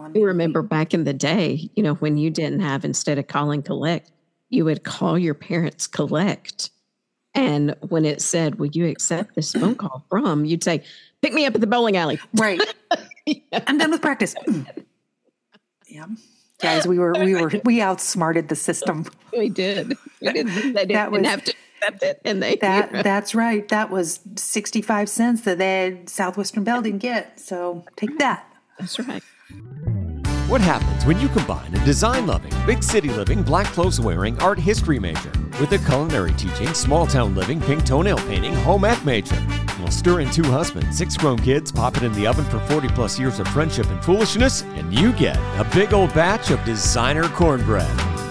on You remember back in the day, when you didn't have, instead of calling collect, you would call your parents collect. And when it said, will you accept this phone call from, you'd say, pick me up at the bowling alley. Right. I'm done with practice. Yeah. Guys, we outsmarted the system. We did. They didn't have to accept it. And that's right. That was 65 cents that Southwestern Bell didn't get. So take that. That's right. What happens when you combine a design-loving, big city-living, black clothes-wearing art history major with a culinary teaching, small-town living, pink toenail painting, home ec major? We'll stir in 2 husbands, 6 grown kids, pop it in the oven for 40-plus years of friendship and foolishness, and you get a big old batch of designer cornbread.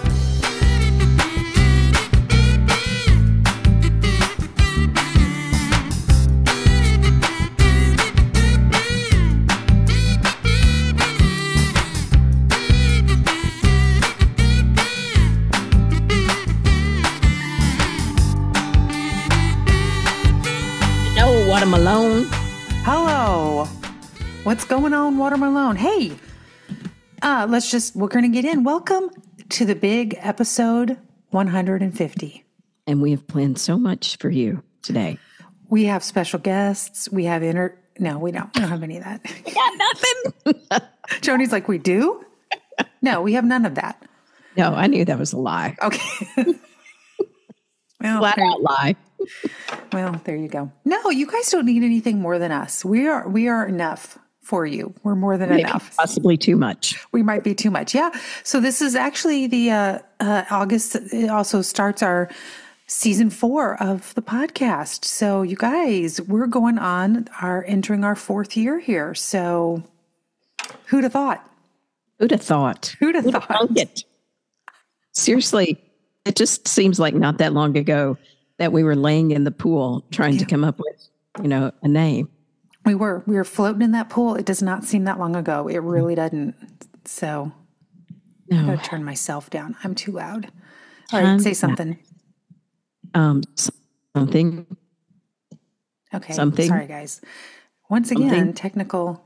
Watermelon. Hello. What's going on, Watermelon? Hey, we're going to get in. Welcome to the big episode 150. And we have planned so much for you today. We have special guests. We have no, we don't. We don't have any of that. We got nothing. Joni's like, we do? No, we have none of that. No, I knew that was a lie. Okay. Well, flat out lie. Well, there you go. No, you guys don't need anything more than us. We are enough for you. We're more than enough. Possibly too much. We might be too much. Yeah. So this is actually the August. It also starts our season 4 of the podcast. So you guys, we're entering our 4th year here. So who'd have thought? Who'd have thought? Who'd have thought? It? Seriously, it just seems like not that long ago that we were laying in the pool trying to come up with, a name. We were floating in that pool. It does not seem that long ago. It really doesn't. So I gotta turn myself down. I'm too loud. All right, say something. Something. Okay. Something. Sorry, guys. Once again, technical.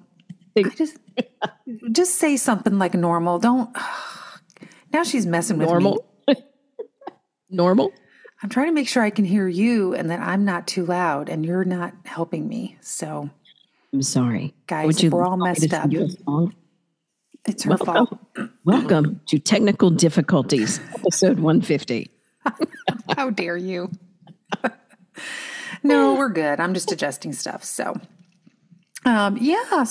Just say something like normal. Don't. Now she's messing with me. Normal. I'm trying to make sure I can hear you and that I'm not too loud and you're not helping me. So I'm sorry. Guys, we're all messed up. It's her fault. Welcome to Technical Difficulties, episode 150. How dare you? No, we're good. I'm just adjusting stuff. So, yeah.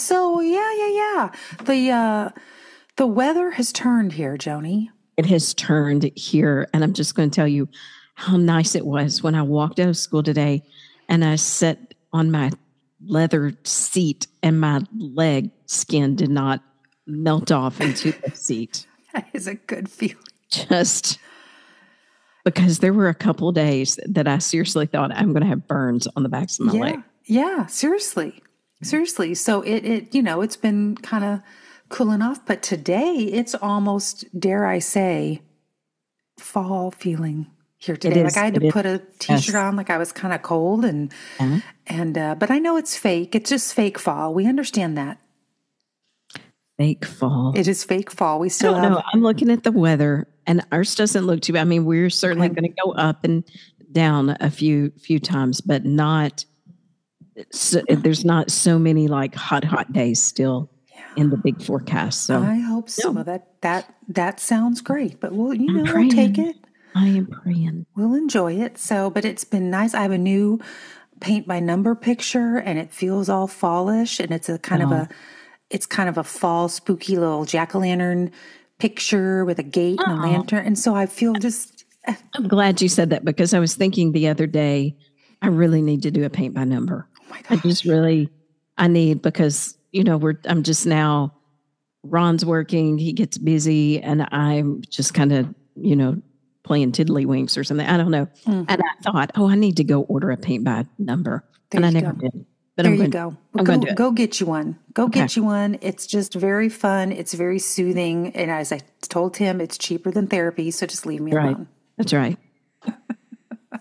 The weather has turned here, Joni. It has turned here. And I'm just going to tell you how nice it was when I walked out of school today and I sat on my leather seat and my leg skin did not melt off into the seat. That is a good feeling. Just because there were a couple of days that I seriously thought I'm going to have burns on the backs of my leg. Yeah, seriously. So it's been kind of cooling off, but today it's almost, dare I say, fall feeling here today. Like I had to put a t-shirt on, like I was kind of cold but I know it's fake. It's just fake fall. We understand that. Fake fall. It is fake fall. We still have. No, I'm looking at the weather and ours doesn't look too bad. I mean, we're certainly going to go up and down a few times, but not, there's not so many like hot days still in the big forecast. So I hope so. That sounds great, but we'll take it. I am praying. We'll enjoy it. So, but it's been nice. I have a new paint by number picture and it feels all fallish and it's kind of a fall spooky little jack-o'-lantern picture with a gate and a lantern. And so I feel just... I'm glad you said that because I was thinking the other day, I really need to do a paint by number. Oh my gosh. I need because, I'm just now, Ron's working, he gets busy and I'm just kind of, playing tiddlywinks or something. I don't know. Mm-hmm. And I thought, I need to go order a paint by number. And I never did. But there you go. Go get you one. Get you one. It's just very fun. It's very soothing. And as I told him, it's cheaper than therapy. So just leave me alone. That's right.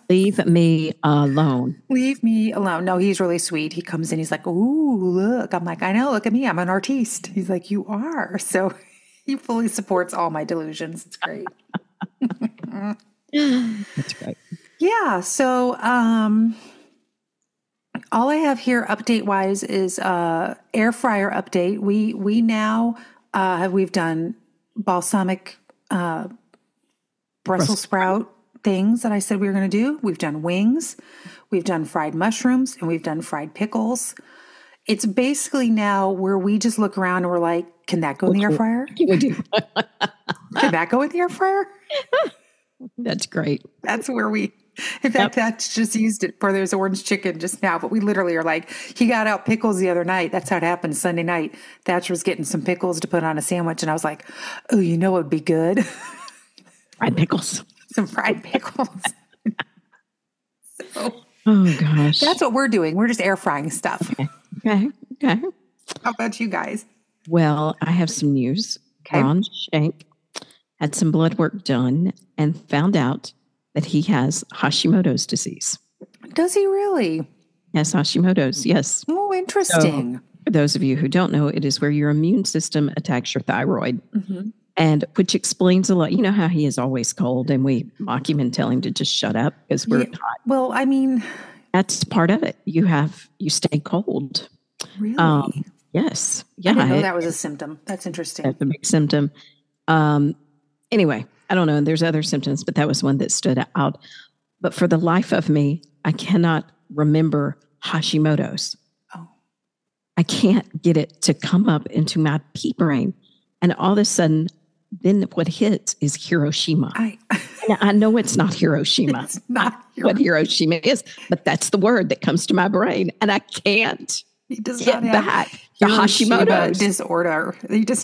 Leave me alone. Leave me alone. No, he's really sweet. He comes in, he's like, ooh, look. I'm like, I know, look at me. I'm an artiste. He's like, you are. So he fully supports all my delusions. It's great. That's great. Yeah. So all I have here update wise is air fryer update. We now we've done balsamic Brussels sprout things that I said we were going to do. We've done wings, we've done fried mushrooms, and we've done fried pickles. It's basically now where we just look around and we're like, can that go in the air fryer? We do. Can that go in the air fryer? That's great. That's where we, in fact, that's just used it for there's orange chicken just now, but we literally are like, he got out pickles the other night. That's how it happened Sunday night. Thatcher was getting some pickles to put on a sandwich. And I was like, oh, you know, what would be good. Fried pickles. Some fried pickles. So, oh gosh. that's what we're doing. We're just air frying stuff. Okay. How about you guys? Well, I have some news. Okay. Ron Shank had some blood work done and found out that he has Hashimoto's disease. Does he really? Yes, Hashimoto's. Yes. Oh, interesting. So, for those of you who don't know, it is where your immune system attacks your thyroid. Mm-hmm. And which explains a lot. You know how he is always cold and we mock him and tell him to just shut up because we're hot. Well, I mean, That's part of it. You stay cold. really? Yes. Yeah. I didn't know that was a symptom. That's interesting. That's a big symptom. Anyway, I don't know. And there's other symptoms, but that was one that stood out. But for the life of me, I cannot remember Hashimoto's. Oh. I can't get it to come up into my pea brain. And all of a sudden, then what hits is Hiroshima. And I know it's not Hiroshima. It's not what Hiroshima is, but that's the word that comes to my brain. And I can't He does get not have back the Hashimoto's disorder. He just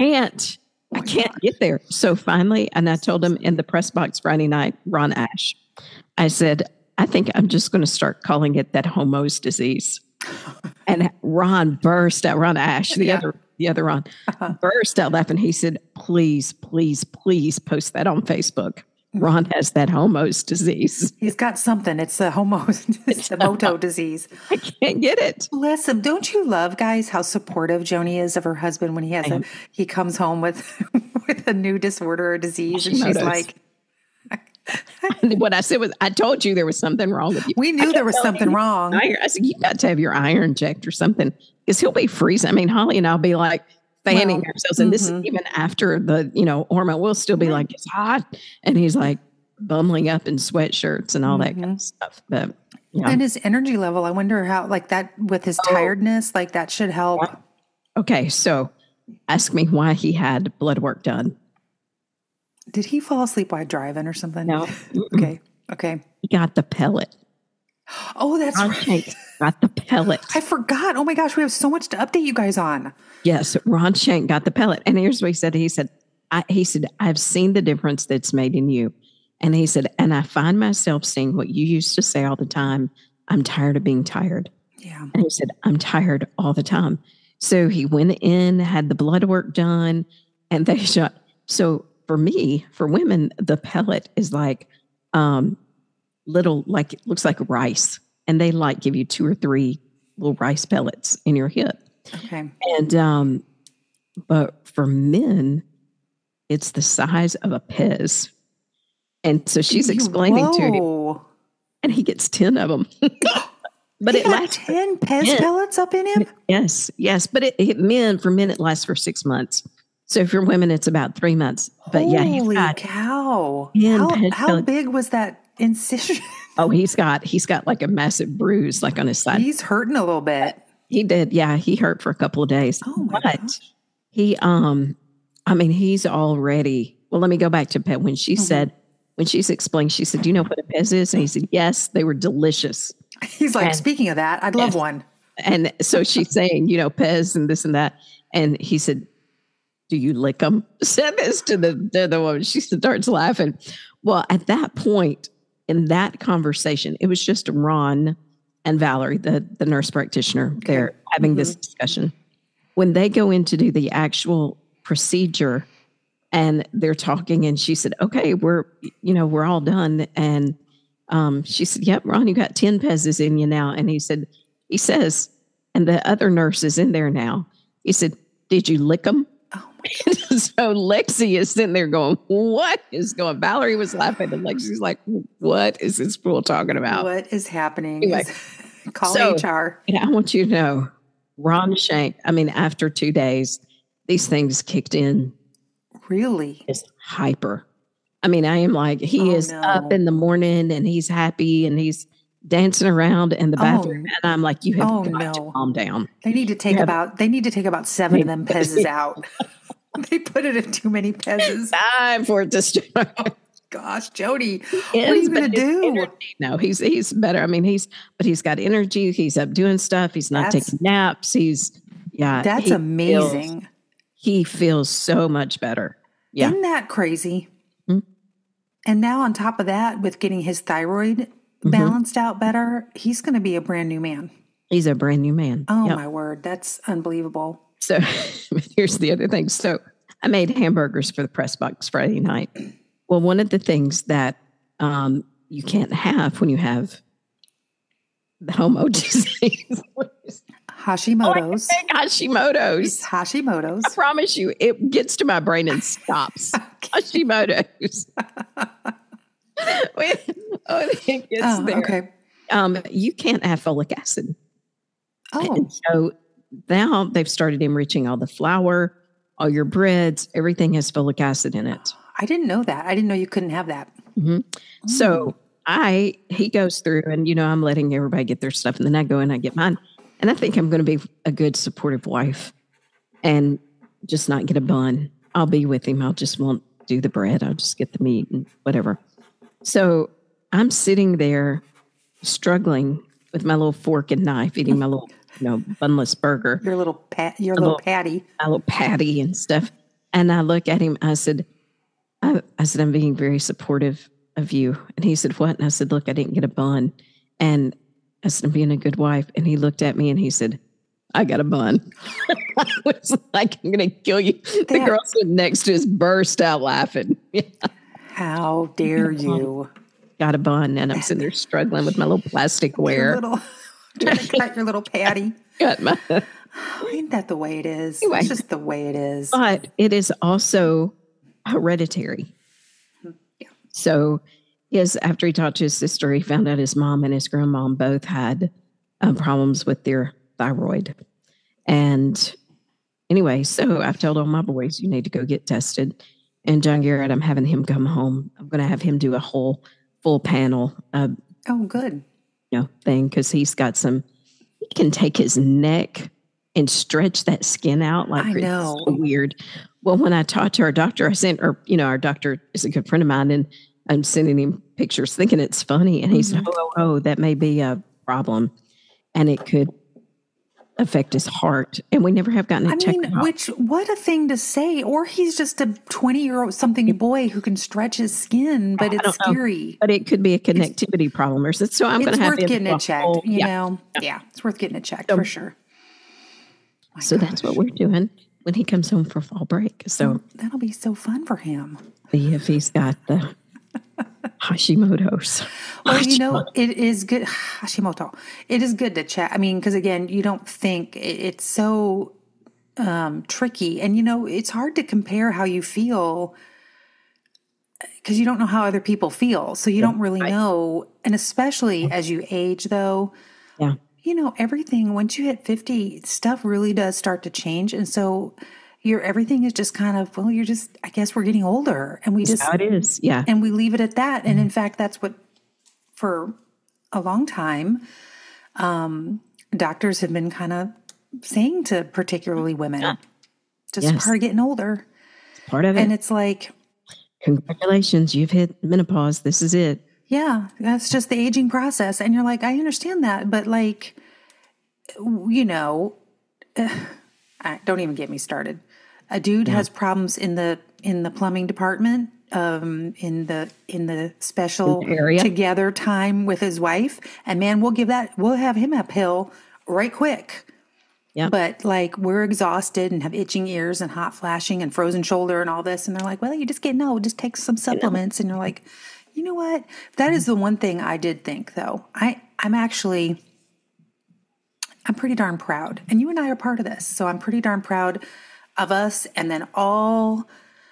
I can't get there. So finally, and I told him in the press box Friday night, Ron Ash, I said, I think I'm just going to start calling it that Homo's disease. And Ron burst out, Ron Ash, the other Ron, burst out laughing. He said, please post that on Facebook. Ron has that Homo's disease. He's got something. It's the it's the Moto disease. I can't get it. Bless him. Don't you love, guys, how supportive Joni is of her husband when he comes home with a new disorder or disease, and she's like, what I said was, I told you there was something wrong with you. We knew there was something wrong. I said, you got to have your iron checked or something, because he'll be freezing. I mean, Holly and I'll be like fanning ourselves. And this is even after the, hormone, we'll still be like, it's hot. And he's like bumbling up in sweatshirts and all that kind of stuff. But and his energy level, I wonder how, like that with his tiredness, like that should help. Okay. So ask me why he had blood work done. Did he fall asleep while driving or something? No. Okay. He got the pellet. Oh, that's right. Got the pellet. I forgot. Oh my gosh, we have so much to update you guys on. Yes, Ron Shank got the pellet. And here's what he said. He said, I've seen the difference that's made in you. And he said, and I find myself saying what you used to say all the time, I'm tired of being tired. Yeah. And he said, I'm tired all the time. So he went in, had the blood work done, and they shot. So for me, for women, the pellet is like little, like it looks like rice. And they like give you 2 or 3 little rice pellets in your hip. Okay. And, but for men, it's the size of a Pez. And so she's explaining to him, and he gets 10 of them. But it lasts 10 Pez pellets up in him? Yes. But for men, it lasts for 6 months. So for women, it's about 3 months. But holy cow. How big was that incision? Oh, he's got like a massive bruise, like on his side. He's hurting a little bit. He did. Yeah. He hurt for a couple of days. Oh my gosh. He, he's already, well, let me go back to Pet. When she's explained, she said, do you know what a Pez is? And he said, yes, they were delicious. He's like, speaking of that, I'd love one. And so she's saying, Pez and this and that. And he said, do you lick them? Said this to the woman. She starts laughing. Well, at that point in that conversation, it was just Ron and Valerie, the nurse practitioner, there having this discussion. When they go in to do the actual procedure and they're talking, and she said, okay, we're all done. And she said, yep, Ron, you got 10 pezzas in you now. And he says, and the other nurse is in there now. He said, did you lick them? Oh my God. So Lexi is sitting there going, what is going? Valerie was laughing and Lexi's like, what is this fool talking about? What is happening? Anyway, Call HR. And I want you to know, Ron Shank, I mean, after 2 days, these things kicked in. Really? Is hyper. I mean, I am like, he is up in the morning and he's happy and he's dancing around in the bathroom. And I'm like, you have got to calm down. They need to take about 7 of them pezzas out. They put it in too many pezzas. Time for it to start. Oh, gosh, Jody, what are you going to do? No, he's better. I mean, he's got energy. He's up doing stuff. He's not taking naps. That's amazing. He feels so much better. Yeah. Isn't that crazy? Mm-hmm. And now on top of that, with getting his thyroid balanced out better, he's going to be a brand new man. He's a brand new man. Oh, my word. That's unbelievable. So here's the other thing. So I made hamburgers for the press box Friday night. Well, one of the things that you can't have when you have the Homo disease. Hashimoto's. Hashimoto's. It's Hashimoto's. I promise you, it gets to my brain and stops. Hashimoto's. It gets there. Okay. You can't have folic acid. Oh. And so now they've started enriching all the flour, all your breads, everything has folic acid in it. I didn't know that. I didn't know you couldn't have that. Mm-hmm. So he goes through and, I'm letting everybody get their stuff. And then I go and I get mine. And I think I'm going to be a good supportive wife and just not get a bun. I'll be with him. I'll just won't do the bread. I'll just get the meat and whatever. So I'm sitting there struggling with my little fork and knife, eating my little, bunless burger. Your little patty. My little patty and stuff. And I look at him. I said, I'm being very supportive of you. And he said, what? And I said, look, I didn't get a bun. And I said, I'm being a good wife. And he looked at me and he said, I got a bun. I was like, I'm going to kill you. The girl sitting next to us burst out laughing. How dare you? Got a bun. And I'm sitting there struggling with my little plastic ware. Trying to cut your little patty. Ain't that the way it is? Anyway, it's just the way it is. But it is also hereditary. Yeah. So after he talked to his sister, he found out his mom and his grandmom both had problems with their thyroid. And anyway, so I've told all my boys, you need to go get tested. And John Garrett, I'm having him come home. I'm going to have him do a whole full panel. Good. Thing, because he's got he can take his neck and stretch that skin out like it's so weird. Well, when I talked to our doctor, our doctor is a good friend of mine, and I'm sending him pictures thinking it's funny. And he said, that may be a problem. And it could affect his heart. And we never have gotten it checked out. What a thing to say. Or he's just a 20-year-old something boy who can stretch his skin, but it's scary. But it could be a connectivity problem or something. So I'm going to have It's worth getting it checked, Yeah, it's worth getting it checked for sure. So that's what we're doing when he comes home for fall break. So that'll be so fun for him. See if he's got the Hashimoto's. Well, it is good. Hashimoto. It is good to check. I mean, because again, you don't think it's so tricky. And, it's hard to compare how you feel because you don't know how other people feel. So you don't really know. And especially as you age, though, everything, once you hit 50, stuff really does start to change. And so everything is just kind of, I guess we're getting older and that's how it is. Yeah. And we leave it at that. And in fact, that's what, for a long time, doctors have been kind of saying to particularly women, just part of getting older. It's part of it. And it's like, congratulations, you've hit menopause. This is it. Yeah. That's just the aging process. And you're like, I understand that. But don't even get me started. A dude has problems in the plumbing department, in the special area together time with his wife, and man, we'll have him uphill right quick. Yeah. But we're exhausted and have itching ears and hot flashing and frozen shoulder and all this, and they're like, well, you're just getting old. Just take some supplements, and you're like, You know what? That is the one thing I did think, though. I'm pretty darn proud. And you and I are part of this. So I'm pretty darn proud of us. And then all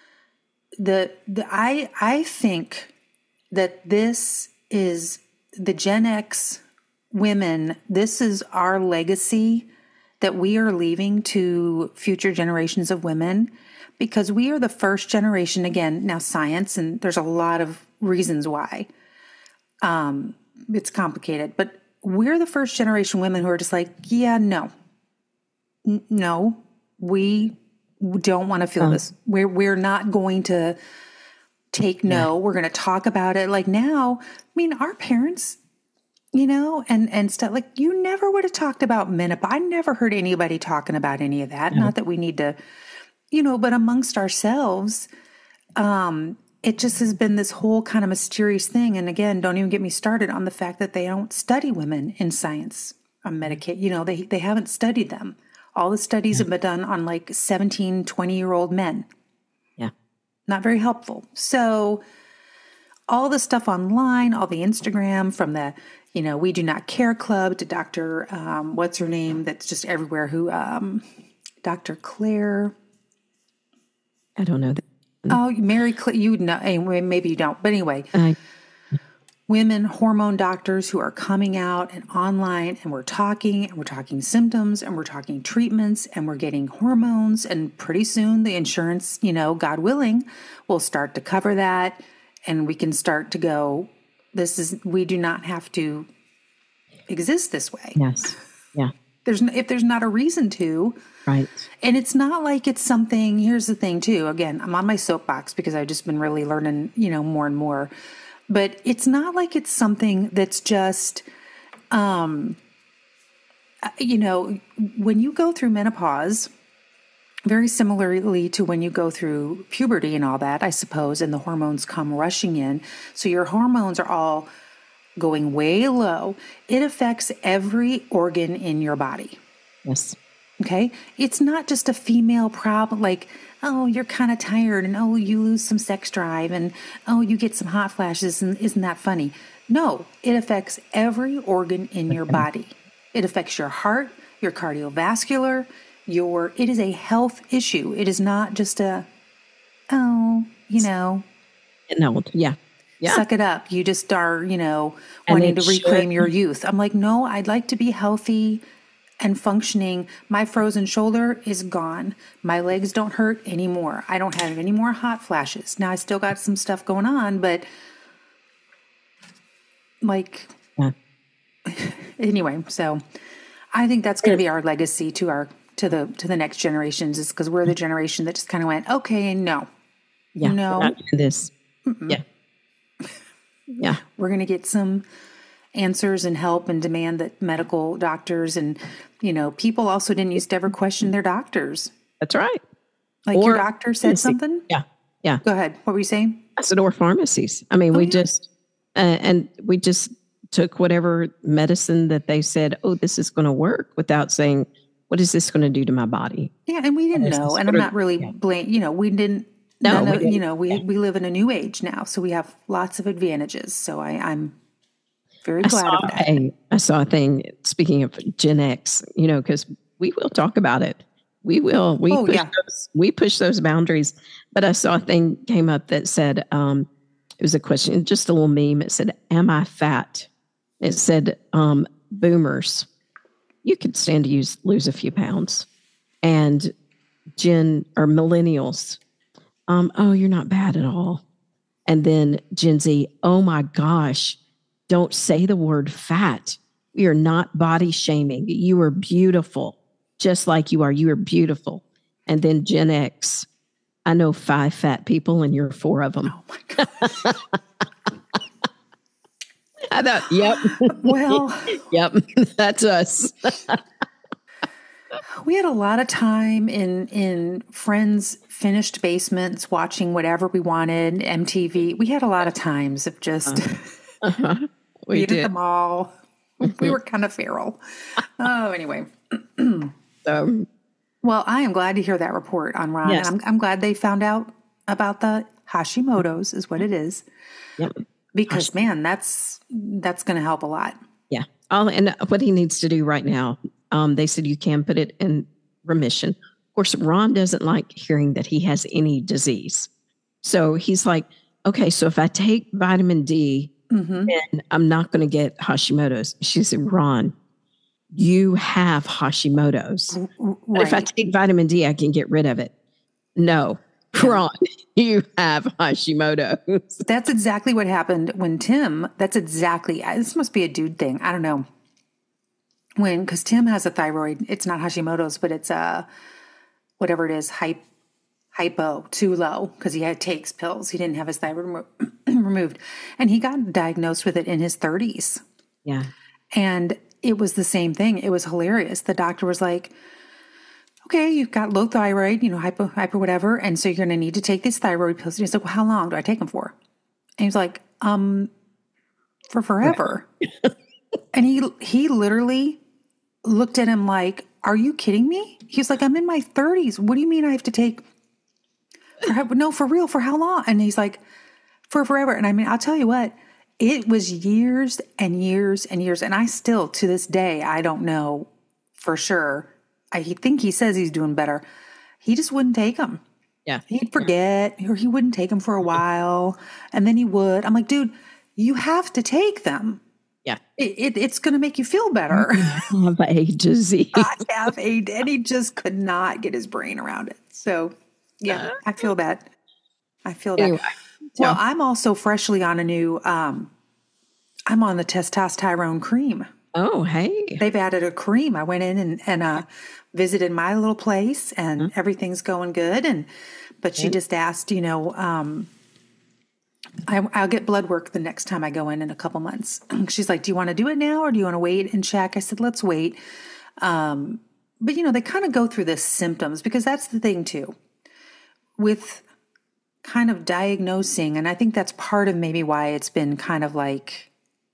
I think that this is the Gen X women. This is our legacy that we are leaving to future generations of women, because we are the first generation, again, now science, and there's a lot of reasons why. It's complicated, but we're the first generation women who are just like, yeah, no, we don't want to feel this. We're not going to take no. We're going to talk about it. Like now, I mean, our parents, and stuff, like, you never would have talked about menopause. I never heard anybody talking about any of that. Not that we need to, but amongst ourselves, it just has been this whole kind of mysterious thing. And again, don't even get me started on the fact that they don't study women in science on Medicaid. They haven't studied them. All the studies have been done on like 17, 20-year-old men. Yeah. Not very helpful. So all the stuff online, all the Instagram from the, We Do Not Care Club to Dr. What's her name? That's just everywhere. Who, Dr. Claire. I don't know. Oh, Mary Claire, you know, maybe you don't. But anyway, women, hormone doctors who are coming out and online, and we're talking symptoms, and we're talking treatments, and we're getting hormones. And pretty soon the insurance, God willing, will start to cover that. And we can start to go, we do not have to exist this way. Yes. Yeah. If there's not a reason to. Right. And it's not like it's something, here's the thing too, again, I'm on my soapbox because I've just been really learning, more and more, but it's not like it's something that's just, when you go through menopause, very similarly to when you go through puberty and all that, I suppose, and the hormones come rushing in. So your hormones are all going way low. It affects every organ in your body. Yes. Okay. It's not just a female problem, like, oh, you're kind of tired, and oh, you lose some sex drive, and oh, you get some hot flashes, and isn't that funny? No, it affects every organ in your body. It affects your heart, your cardiovascular, it is a health issue. It is not just a, No, yeah. Yeah. Suck it up. You just are, wanting to reclaim your youth. I'm like, no, I'd like to be healthy and functioning. My frozen shoulder is gone. My legs don't hurt anymore. I don't have any more hot flashes. Now I still got some stuff going on, but anyway, so I think that's going to be our legacy to the next generations, is because we're the generation that just kind of went, okay, no. Yeah. No. We're not doing this. Mm-mm. Yeah. Yeah. We're going to get some answers and help and demand that medical doctors and, people also didn't used to ever question their doctors. That's right. Like your doctor said something? Yeah. Yeah. Go ahead. What were you saying? I said, or pharmacies. I mean, we just took whatever medicine that they said, oh, this is going to work, without saying, what is this going to do to my body? Yeah. And we didn't know. And I'm not really we didn't. We live in a new age now, so we have lots of advantages. So I'm very glad of that. I saw a thing, speaking of Gen X, because we will talk about it. We will. We push those boundaries. But I saw a thing came up that said, it was a question, just a little meme. It said, am I fat? It said, boomers, you could stand to lose a few pounds. And millennials, oh, you're not bad at all. And then Gen Z, oh my gosh, don't say the word fat. We are not body shaming. You are beautiful, just like you are. You are beautiful. And then Gen X, I know 5 fat people and you're 4 of them. Oh my gosh. I thought, yep. Well, yep, that's us. We had a lot of time in friends' finished basements watching whatever we wanted, MTV. We had a lot of times of just we did them all. We were kind of feral. Oh, anyway. Well, I am glad to hear that report on Ron. Yes. I'm glad they found out about the Hashimoto's, is what it is. Yep. because man, that's going to help a lot. Yeah. And what he needs to do right now, they said you can put it in remission. Of course, Ron doesn't like hearing that he has any disease. So he's like, okay, so if I take vitamin D, then I'm not going to get Hashimoto's. She said, Ron, you have Hashimoto's. Right. If I take vitamin D, I can get rid of it. No, Ron, you have Hashimoto's. That's exactly what happened when Tim, this must be a dude thing. I don't know. Because Tim has a thyroid, it's not Hashimoto's, but it's whatever it is, hypo, too low, because he takes pills. He didn't have his thyroid removed. And he got diagnosed with it in his 30s. Yeah. And it was the same thing. It was hilarious. The doctor was like, okay, you've got low thyroid, hypo whatever. And so you're going to need to take these thyroid pills. And he's like, well, how long do I take them for? And he's like, for forever. And he literally looked at him like, are you kidding me? He was like, I'm in my 30s. What do you mean I have to take? No, for real, for how long? And he's like, for forever. And I mean, I'll tell you what, it was years and years and years. And I still, to this day, I don't know for sure. I think he says he's doing better. He just wouldn't take them. Yeah. He'd forget, or he wouldn't take them for a while. And then he would. I'm like, dude, you have to take them. Yeah. It's going to make you feel better. I have a disease. I have and he just could not get his brain around it. So, yeah, I feel that. Anyway, well, I'm also freshly on a new, I'm on the testosterone cream. Oh, hey. They've added a cream. I went in and visited my little place, and everything's going good. But she just asked, I'll get blood work the next time I go in a couple months. She's like, do you want to do it now or do you want to wait and check? I said, let's wait. But they kind of go through the symptoms, because that's the thing too, with kind of diagnosing. And I think that's part of maybe why it's been kind of like,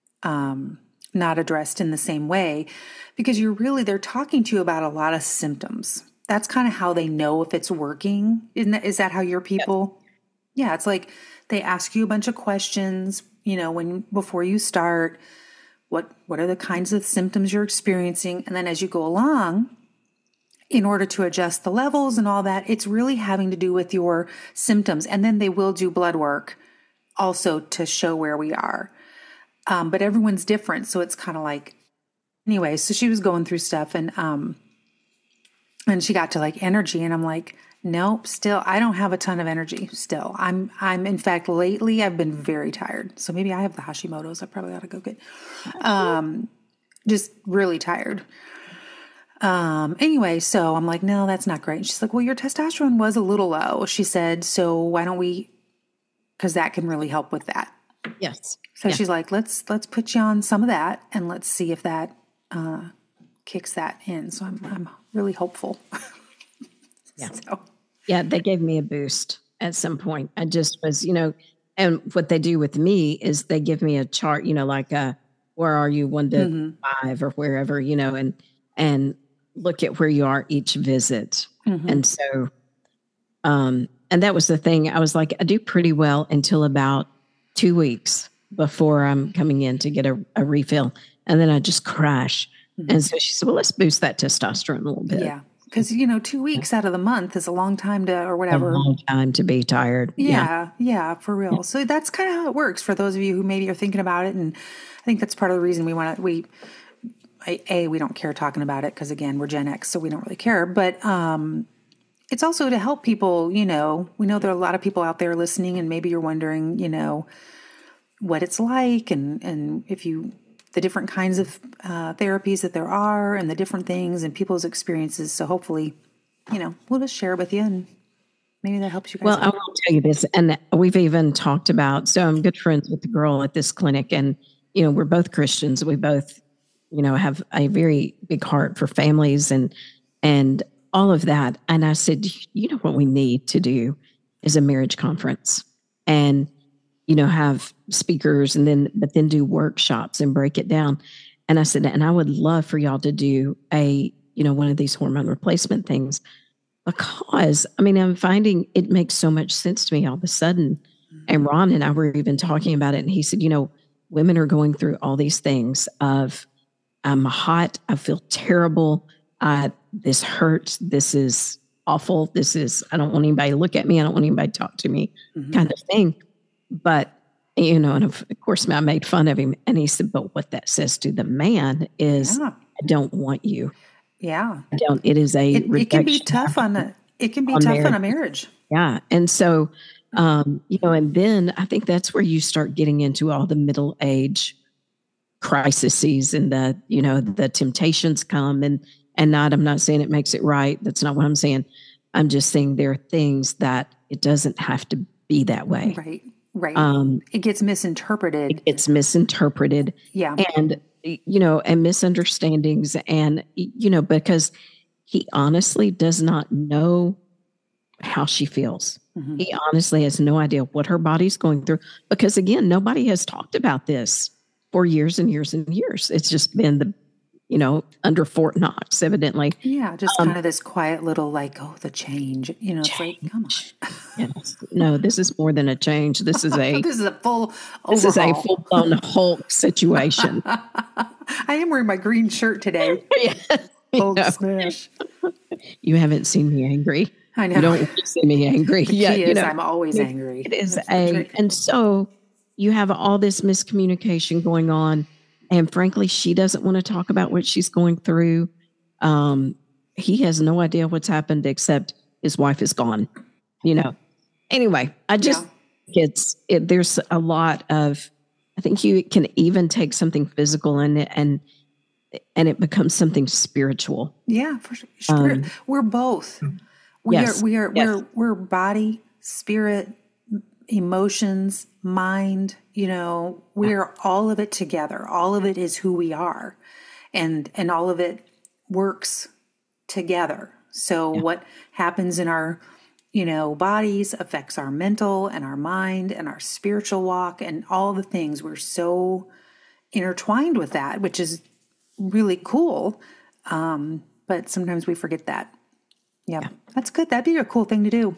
not addressed in the same way, because they're talking to you about a lot of symptoms. That's kind of how they know if it's working. Is that how your people? Yeah. It's like, they ask you a bunch of questions, before you start, what are the kinds of symptoms you're experiencing? And then as you go along, in order to adjust the levels and all that, it's really having to do with your symptoms. And then they will do blood work also to show where we are. But everyone's different. So it's kind of like, anyway, so she was going through stuff and she got to like energy, and I'm like, nope, still, I don't have a ton of energy still. I'm in fact, lately I've been very tired. So maybe I have the Hashimoto's. I probably ought to go get, just really tired. Anyway, so I'm like, no, that's not great. She's like, well, your testosterone was a little low. She said, so why don't because that can really help with that. Yes. So she's like, let's put you on some of that and let's see if that, kicks that in. So I'm really hopeful. Yeah. Yeah. They gave me a boost at some point. I just was, and what they do with me is they give me a chart, like where are you 1 to 5 or wherever, and look at where you are each visit. And so, and that was the thing. I was like, I do pretty well until about 2 weeks before I'm coming in to get a refill. And then I just crash. And so she said, well, let's boost that testosterone a little bit. Yeah. Because, 2 weeks out of the month is a long time or whatever. A long time to be tired. Yeah, for real. Yeah. So that's kind of how it works for those of you who maybe are thinking about it. And I think that's part of the reason we don't care talking about it, because, again, we're Gen X, so we don't really care. But it's also to help people, we know there are a lot of people out there listening, and maybe you're wondering, what it's like and if the different kinds of therapies that there are and the different things and people's experiences. So hopefully, we'll just share with you, and maybe that helps you guys. Well, I will tell you this, and we've even talked about, so I'm good friends with the girl at this clinic, and, we're both Christians. We both, have a very big heart for families and all of that. And I said, what we need to do is a marriage conference, and have speakers but then do workshops and break it down. And I said, and I would love for y'all to do one of these hormone replacement things, because I'm finding it makes so much sense to me all of a sudden And Ron and I were even talking about it. And he said, women are going through all these things of, I'm hot, I feel terrible, this hurts, this is awful, I don't want anybody to look at me, I don't want anybody to talk to me, kind of thing. But, and of course I made fun of him. And he said, but what that says to the man is, I don't want you. Yeah. It is it can be tough on a marriage. Yeah. And so, and then I think that's where you start getting into all the middle age crises and the temptations come I'm not saying it makes it right. That's not what I'm saying. I'm just saying there are things that it doesn't have to be that way. Right. It gets misinterpreted. It's misinterpreted. Yeah. And, and misunderstandings and, because he honestly does not know how she feels. Mm-hmm. He honestly has no idea what her body's going through because again, nobody has talked about this for years and years and years. It's just been under Fort Knox, evidently. Yeah, just kind of this quiet little the change. It's like, come on. Yes. No, this is more than a change. This is a full overhaul. This is a full-blown Hulk situation. I am wearing my green shirt today. Yes. Hulk smash. You haven't seen me angry. I know. You don't want to see me angry. Yeah, I'm always angry. It is and so you have all this miscommunication going on. And frankly, she doesn't want to talk about what she's going through. He has no idea what's happened except his wife is gone, Anyway, there's a lot of, I think you can even take something physical and it becomes something spiritual. Yeah, for sure. We're both. We're body, spirit, emotions, mind, we're all of it together. All of it is who we are and all of it works together. So what happens in our, bodies affects our mental and our mind and our spiritual walk and all the things. We're so intertwined with that, which is really cool. But sometimes we forget that. Yeah, that's good. That'd be a cool thing to do.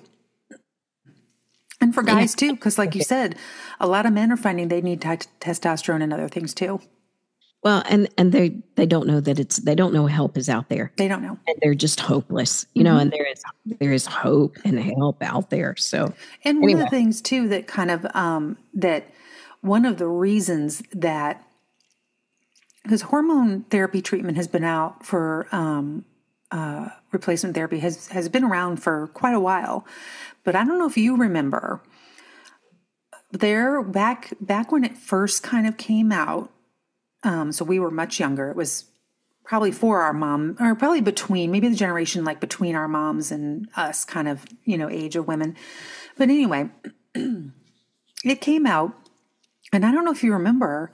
And for guys too, because like you said, a lot of men are finding they need testosterone and other things too. Well, and they don't know they don't know help is out there. They don't know. And they're just hopeless, and there is hope and help out there. So, and one of the things too that kind of, that one of the reasons that, because hormone therapy treatment has been out for, replacement therapy has been around for quite a while, but I don't know if you remember back when it first kind of came out. So we were much younger. It was probably for our mom, or probably maybe the generation between our moms and us, kind of age of women. But anyway, it came out, and I don't know if you remember.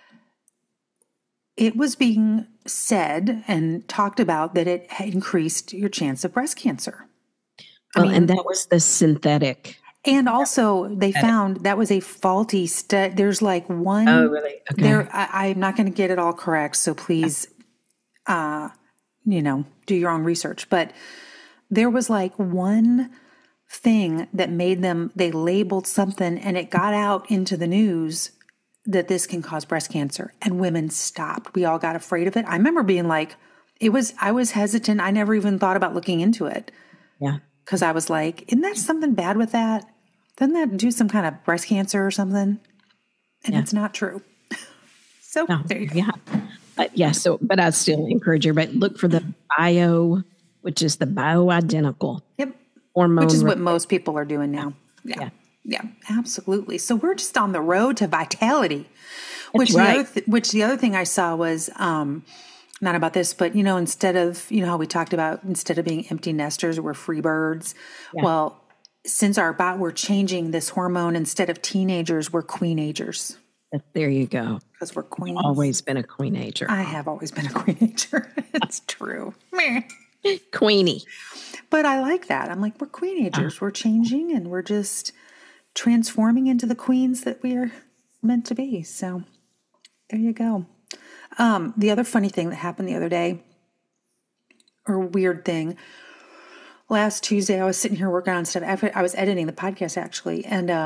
It was being said and talked about that it increased your chance of breast cancer. And that was the synthetic. And also they found that was a faulty study. There's one. Oh, really? Okay. I'm not going to get it all correct. So please, do your own research. But there was one thing that made they labeled something and it got out into the news that this can cause breast cancer, and women stopped. We all got afraid of it. I remember being I was hesitant. I never even thought about looking into it. Yeah. Cause I was like, isn't there something bad with that? Doesn't that do some kind of breast cancer or something? And it's not true. So there you go. Yeah. But I still encourage everybody, look for the bio, which is the bioidentical hormone. Which is what most people are doing now. Yeah, absolutely. So we're just on the road to vitality, which the other thing I saw was, not about this, but, instead of, how we talked about, instead of being empty nesters, we're free birds. Yeah. Well, since we're changing this hormone, instead of teenagers, we're queenagers. There you go. Because we're queens. I've always been a queenager. I have always been a queenager. It's true. Queenie. But I like that. I'm like, we're queenagers. We're changing and we're just transforming into the queens that we're meant to be. So there you go. The other funny thing that happened the other day, or weird thing, last Tuesday, I was sitting here working on stuff. I was editing the podcast actually. And,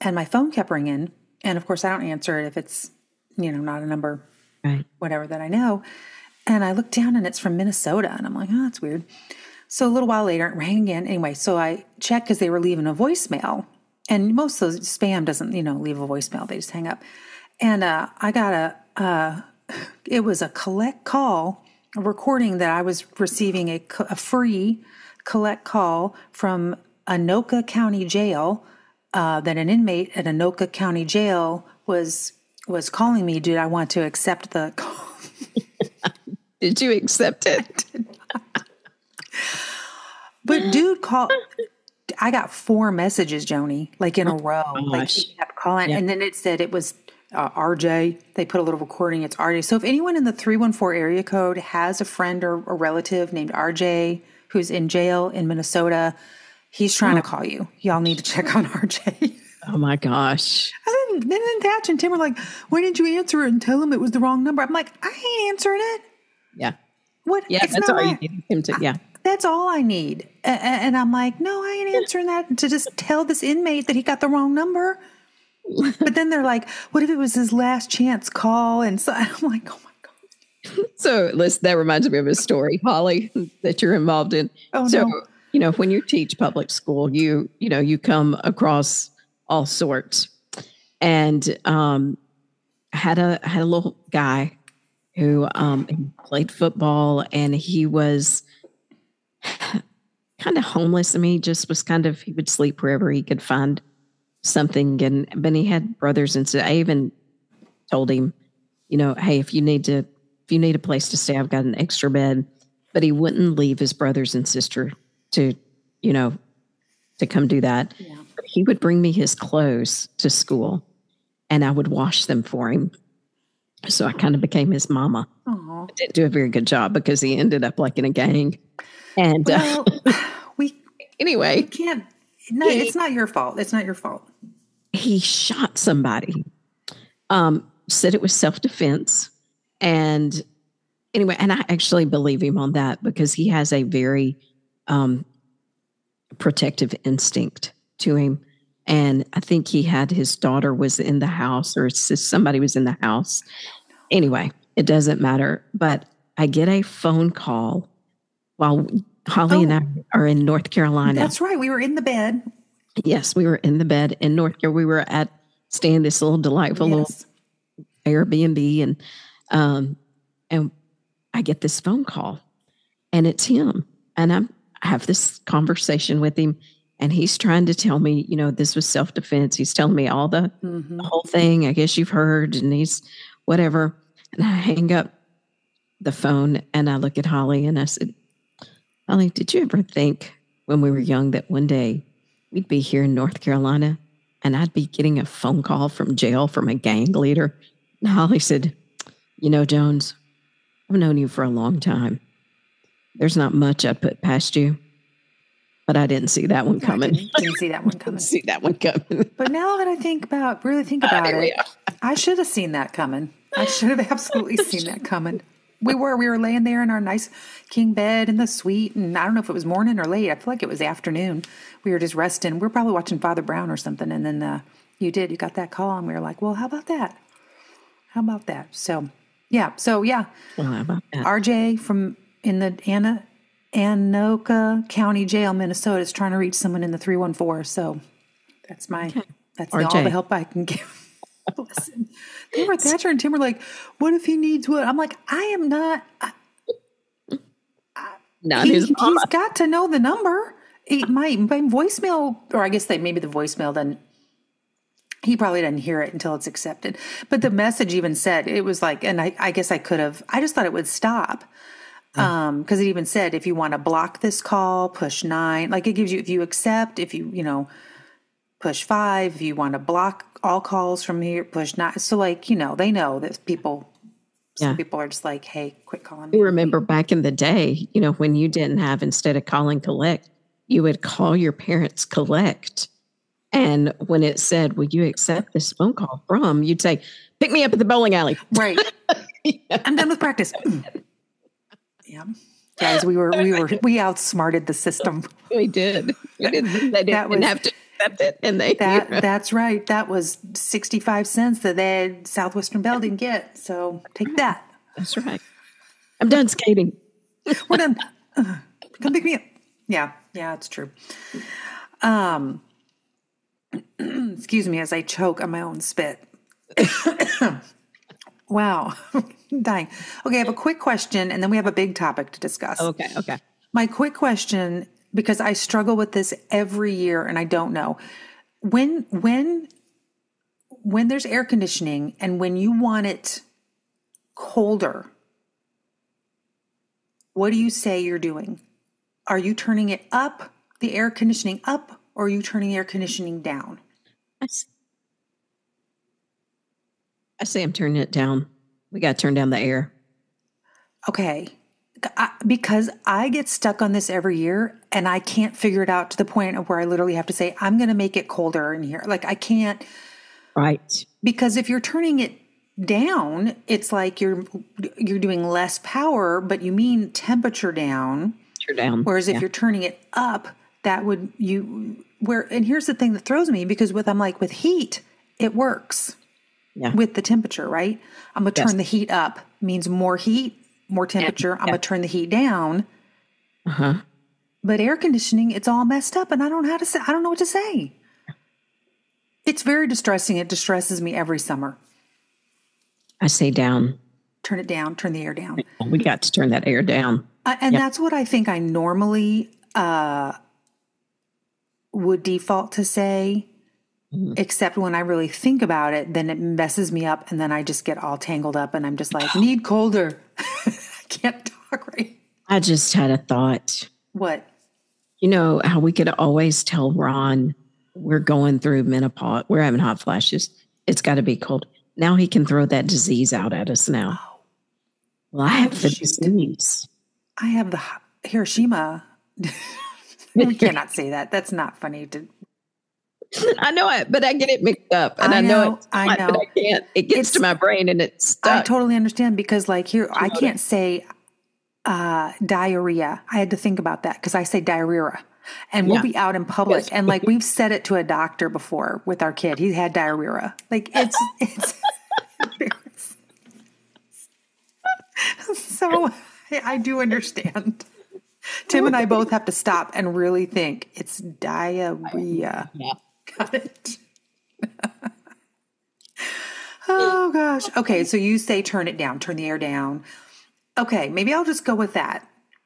and my phone kept ringing. And of course, I don't answer it if it's, not a number, Right. whatever that I know. And I look down and it's from Minnesota. And I'm like, oh, that's weird. So a little while later, it rang again. Anyway, so I checked because they were leaving a voicemail. And most of those spam doesn't, leave a voicemail. They just hang up. And I got it was a collect call, a recording that I was receiving a free collect call from Anoka County Jail, that an inmate at Anoka County Jail was calling me. Did I want to accept the call? Did you accept it? But dude called. I got 4 messages, Joni, like in a row. Like he kept calling, and then it said it was RJ. They put a little recording. It's RJ. So if anyone in the 314 area code has a friend or a relative named RJ who's in jail in Minnesota, he's trying to call you. Y'all need to check on RJ. Oh my gosh. And then Thatch and Tim were like, why didn't you answer it and tell him it was the wrong number? I'm like, I ain't answering it. Yeah. What? Yeah, It's that's not all you my- need him to. Yeah. That's all I need. And I'm like, no, I ain't answering that, to just tell this inmate that he got the wrong number. But then they're like, what if it was his last chance call? And so I'm like, oh my God. So that reminds me of a story, Holly, that you're involved in. Oh, so, no. When you teach public school, you come across all sorts. And had a little guy who played football, and he was kind of homeless. I mean, he just was he would sleep wherever he could find something. But he had brothers and sisters. I even told him, hey, if you need a place to stay, I've got an extra bed. But he wouldn't leave his brothers and sister to come do that. Yeah. He would bring me his clothes to school, and I would wash them for him. So I kind of became his mama. Aw. I didn't do a very good job because he ended up like in a gang. And Well, we anyway, can't. No, it's not your fault. It's not your fault. he shot somebody. Said it was self-defense. And anyway, and I actually believe him on that because he has a very protective instinct to him. And I think he had his daughter was in the house, or somebody was in the house. Anyway, it doesn't matter. But I get a phone call while Holly and I are in North Carolina. That's right. We were in the bed. Yes, we were in the bed in North Carolina. We were staying this little delightful little Airbnb, and I get this phone call, and it's him, and I have this conversation with him, and he's trying to tell me, this was self-defense. He's telling me all the whole thing. I guess you've heard, and he's whatever. And I hang up the phone, and I look at Holly, and I said, Holly, did you ever think when we were young that one day we'd be here in North Carolina and I'd be getting a phone call from jail from a gang leader? And Holly said, Jones, I've known you for a long time. There's not much I'd put past you, but I didn't see that one coming. Didn't see that one coming. See that one coming. But now that I really think about it, I should have seen that coming. I should have absolutely seen that coming. We were laying there in our nice king bed in the suite, and I don't know if it was morning or late. I feel like it was afternoon. We were just resting. We were probably watching Father Brown or something, and then you got that call, and we were like, well, how about that? So, yeah. Well, how about that? RJ from in the Anoka County Jail, Minnesota, is trying to reach someone in the 314. So that's all the help I can give. Listen, Thatcher and Tim were like, what if he needs what? I'm like, I am not. His mama. He's got to know the number. My voicemail, or I guess maybe the voicemail doesn't. He probably doesn't hear it until it's accepted. But the message even said, it was like, and I guess I could have, I just thought it would stop. Because it even said, if you want to block this call, push 9. Like it gives you, if you accept, if you, push 5. If you want to block all calls from here, push 9. So they know that some people are just like, hey, quit calling me. You remember back in the day, when you didn't have, instead of calling collect, you would call your parents collect. And when it said, will you accept this phone call from, you'd say, pick me up at the bowling alley. Right. I'm done with practice. Yeah. Guys, we outsmarted the system. We did. They didn't have to accept it. And that's right. That was 65 cents that Southwestern Bell didn't get. So take that. That's right. I'm done skating. We're done. Come pick me up. Yeah, it's true. Excuse me as I choke on my own spit. Wow. I'm dying. Okay, I have a quick question, and then we have a big topic to discuss. Okay. My quick question, because I struggle with this every year, and I don't know. When there's air conditioning, and when you want it colder, what do you say you're doing? Are you turning it up, the air conditioning up, or are you turning the air conditioning down? I say I'm turning it down. We got to turn down the air. Okay. Because I get stuck on this every year, and I can't figure it out to the point of where I literally have to say, I'm going to make it colder in here. Like I can't. Right. Because if you're turning it down, it's like you're doing less power, but you mean temperature down. Down. Whereas if you're turning it up, that would and here's the thing that throws me, because I'm like, with heat, it works with the temperature, right? I'm going to turn the heat up, means more heat, more temperature. I'm going to turn the heat down. But air conditioning, it's all messed up, and I don't know what to say. It's very distressing. It distresses me every summer. I say down. Turn it down, turn the air down. We got to turn that air down. And that's what I think I normally would default to say, except when I really think about it, then it messes me up, and then I just get all tangled up, and I'm just like, need colder. I can't talk right. I just had a thought. What? You know how we could always tell Ron we're going through menopause, we're having hot flashes. It's got to be cold. Now he can throw that disease out at us now. Oh. Well, I have the disease. I have the Hiroshima. You cannot say that. That's not funny. I know it, but I get it mixed up, and I know but I can't. It gets to my brain, and it's stuck. I totally understand, because like here, I can't say diarrhea. I had to think about that, because I say diarrhea, and we'll be out in public, and like we've said it to a doctor before with our kid. He had diarrhea. Like it's so I do understand. Tim and I both have to stop and really think. It's diarrhea. Yeah. Got it. Oh, gosh. Okay, so you say turn it down, turn the air down. Okay, maybe I'll just go with that.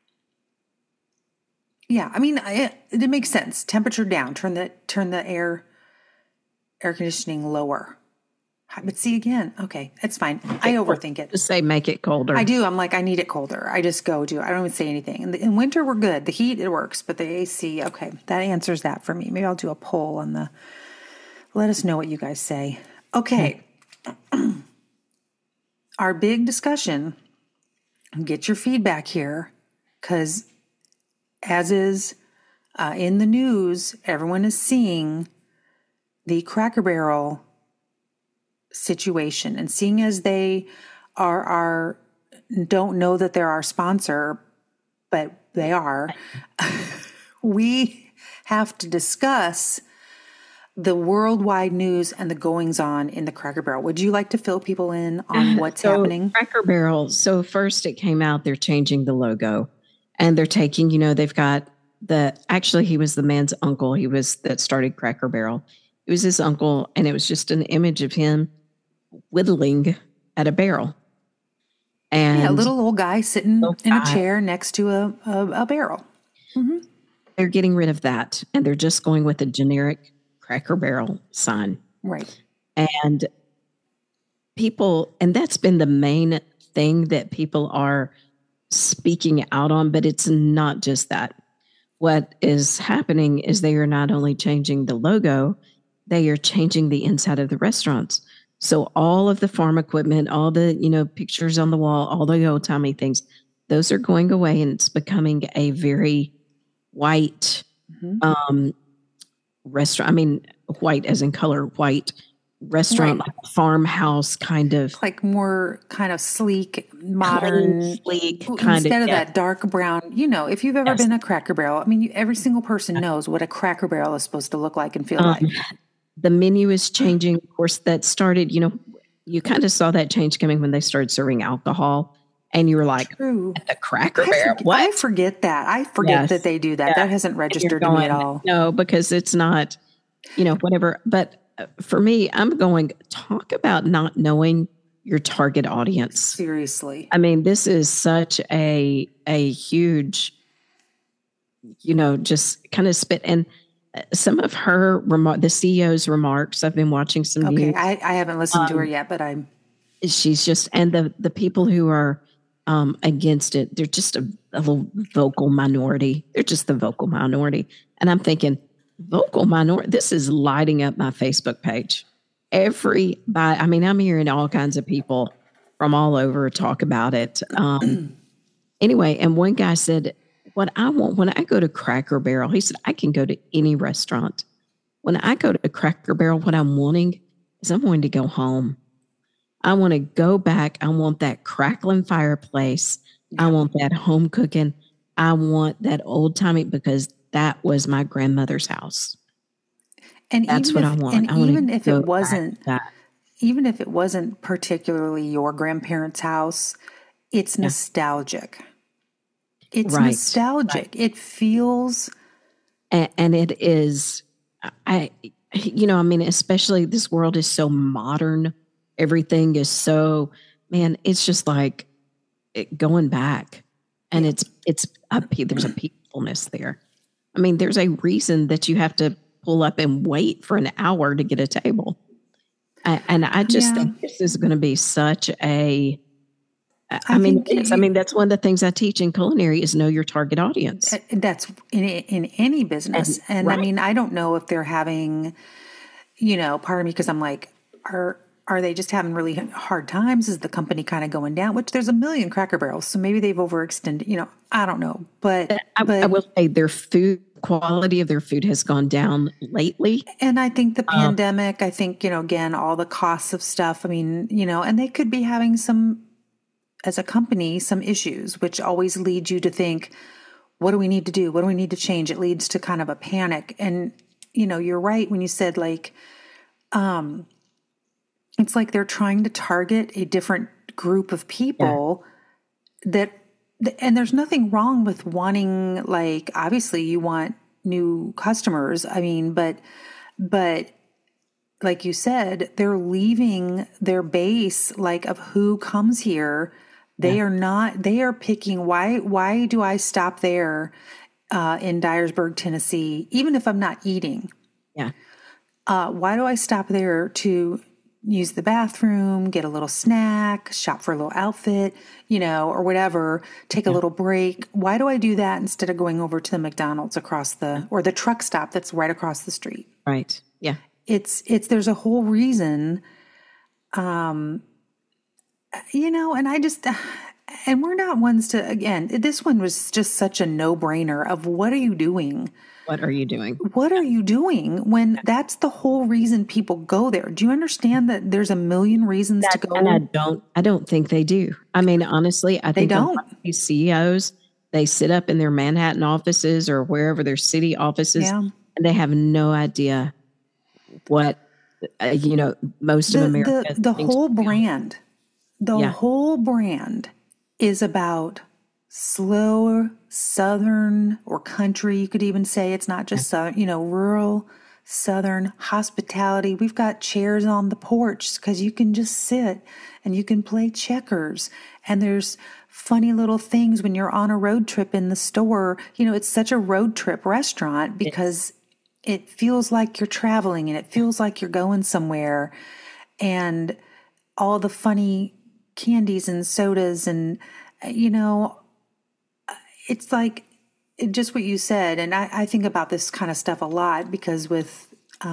Yeah, I mean, it makes sense. Temperature down, turn the air conditioning lower. But see, again, okay, it's fine. I overthink it. Just say make it colder. I do. I'm like, I need it colder. I just go to it. I don't even say anything. In winter, we're good. The heat, it works. But the AC, okay, that answers that for me. Maybe I'll do a poll on let us know what you guys say. Okay. Our big discussion, get your feedback here, because as is in the news, everyone is seeing the Cracker Barrel situation, and seeing as they don't know that they're our sponsor, but they are, we have to discuss the worldwide news and the goings on in the Cracker Barrel. Would you like to fill people in on what's happening? Cracker Barrel. So first it came out, they're changing the logo, and they're taking, they've got actually he was the man's uncle. That started Cracker Barrel. It was his uncle, and it was just an image of him whittling at a barrel. And a little old guy sitting in a chair next to a barrel. Mm-hmm. They're getting rid of that, and they're just going with a generic Cracker Barrel sign. Right. And that's been the main thing that people are speaking out on, but it's not just that. What is happening is they are not only changing the logo, they are changing the inside of the restaurants. So all of the farm equipment, all the, pictures on the wall, all the old-timey things, those are going away, and it's becoming a very white restaurant. I mean, white as in color, white restaurant, Right. like a farmhouse kind of Like more kind of sleek, modern, clean, sleek kind of. instead of Yeah. that dark brown. You know, if you've ever Yes. been a Cracker Barrel, I mean, every single person knows what a Cracker Barrel is supposed to look like and feel like. The menu is changing. Of course, that started, you kind of saw that change coming when they started serving alcohol. And you were like, True. at the Cracker Barrel, what? I forget that. I forget Yes. that they do that. Yeah. That hasn't And you're registered to me at going, all. no, because it's not, whatever. But for me, I'm going, talk about not knowing your target audience. Seriously. I mean, this is such a huge, just kind of spit. And some of her the CEO's remarks, I've been watching some Okay. news. I haven't listened to her yet, but She's just, and the people who are against it, they're just a little vocal minority. They're just the vocal minority. And I'm thinking, vocal minority, this is lighting up my Facebook page. I'm hearing all kinds of people from all over talk about it. Anyway, and one guy said, what I want when I go to Cracker Barrel, he said, I can go to any restaurant. When I go to Cracker Barrel, what I'm wanting is I'm wanting to go home. I want to go back. I want that crackling fireplace. I want that home cooking. I want that old timey, because that was my grandmother's house. and That's what I want. And I want even to if go it wasn't, back to that. even if it wasn't particularly your grandparents' house, it's nostalgic. It's Right. nostalgic. Right. It feels. And it is, especially this world is so modern. Everything is so, man, it's just like going back, and there's a peacefulness there. I mean, there's a reason that you have to pull up and wait for an hour to get a table. And I just think this is going to be such a, that's one of the things I teach in culinary is know your target audience. That's in any business. And right. I mean, I don't know if they're having, part of me, because I'm like, are they just having really hard times? Is the company kind of going down? Which there's a million Cracker Barrels, so maybe they've overextended. I don't know, but I will say their quality of their food has gone down lately. And I think the pandemic. I think again, all the costs of stuff. I mean, and they could be having some, as a company, some issues, which always leads you to think, what do we need to do? What do we need to change? It leads to kind of a panic. And you're right when you said it's like they're trying to target a different group of people and there's nothing wrong with wanting, obviously you want new customers. I mean, but like you said, they're leaving their base, of who comes here. They are picking, why do I stop there in Dyersburg, Tennessee, even if I'm not eating? Yeah. Why do I stop there to use the bathroom, get a little snack, shop for a little outfit, or whatever, take a little break? Why do I do that instead of going over to the McDonald's or the truck stop that's right across the street? Right. Yeah. There's a whole reason, and I just, and we're not ones to, again, this one was just such a no-brainer of what are you doing? What are you doing? What are you doing when that's the whole reason people go there? Do you understand that there's a million reasons to go? And I don't think they do. I mean, honestly, I think they don't. These CEOs, they sit up in their Manhattan offices or wherever their city offices, and they have no idea what, most of America. The whole brand, whole brand is about slower Southern or country. You could even say it's not just Southern, rural Southern hospitality. We've got chairs on the porch because you can just sit and you can play checkers. And there's funny little things when you're on a road trip in the store. It's such a road trip restaurant because it feels like you're traveling and it feels like you're going somewhere. And all the funny candies and sodas and, it's like just what you said. And I think about this kind of stuff a lot because with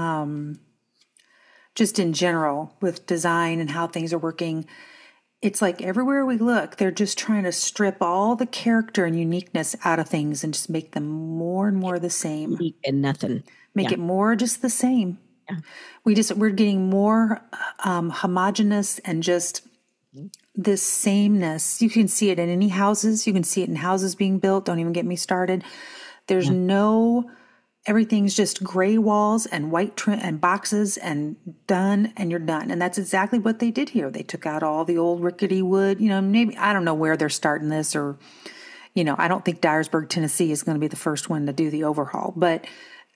just in general with design and how things are working, it's like everywhere we look, they're just trying to strip all the character and uniqueness out of things and just make them more and more the same. And nothing. Make it more just the same. We're getting more homogenous and just this sameness. You can see it in any houses. You can see it in houses being built. Don't even get me started. There's everything's just gray walls and white trim and boxes and done, and you're done. And that's exactly what they did here. They took out all the old rickety wood. Maybe, I don't know where they're starting this, or, I don't think Dyersburg, Tennessee is going to be the first one to do the overhaul, but,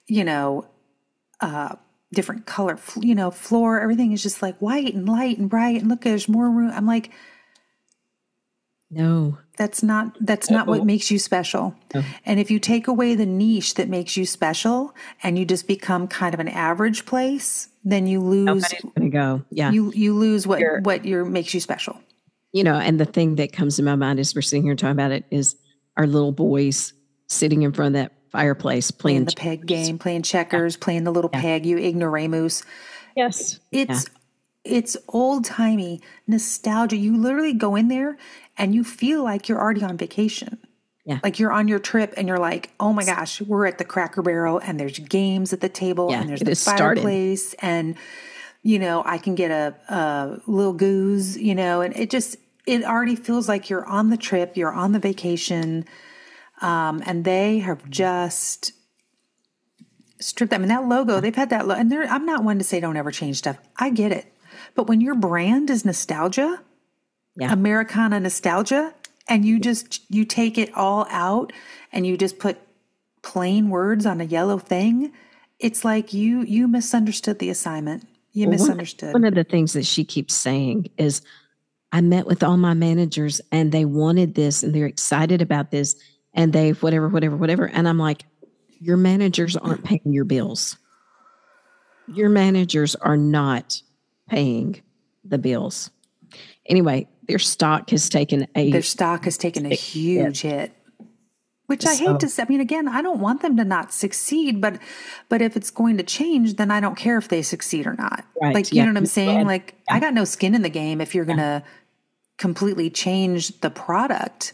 different color, floor, everything is just like white and light and bright, and look, there's more room. I'm like, no, that's not what makes you special. No. And if you take away the niche that makes you special and you just become kind of an average place, then you lose. Nobody's gonna go. Yeah. You lose what makes you special. And the thing that comes to my mind as we're sitting here talking about it is our little boys sitting in front of that fireplace playing the peg game, playing checkers, playing the little peg, you ignoramus. Yes. It's old-timey nostalgia. You literally go in there and you feel like you're already on vacation. Yeah. Like you're on your trip and you're like, oh my gosh, we're at the Cracker Barrel and there's games at the table and there's the fireplace and, I can get a little goose, and it already feels like you're on the trip, you're on the vacation. And they have just stripped them. And that logo, they've had that logo. And I'm not one to say don't ever change stuff. I get it. But when your brand is nostalgia, Americana nostalgia, and you take it all out and you just put plain words on a yellow thing, it's like you misunderstood the assignment. You misunderstood. One of the things that she keeps saying is, I met with all my managers and they wanted this and they're excited about this. And they whatever. And I'm like, your managers aren't paying your bills. Your managers are not paying the bills. Anyway, their stock has taken a huge hit. Which I hate to say. I mean, again, I don't want them to not succeed, but if it's going to change, then I don't care if they succeed or not. Right. Like, you know what I'm saying? Like, I got no skin in the game if you're going to completely change the product.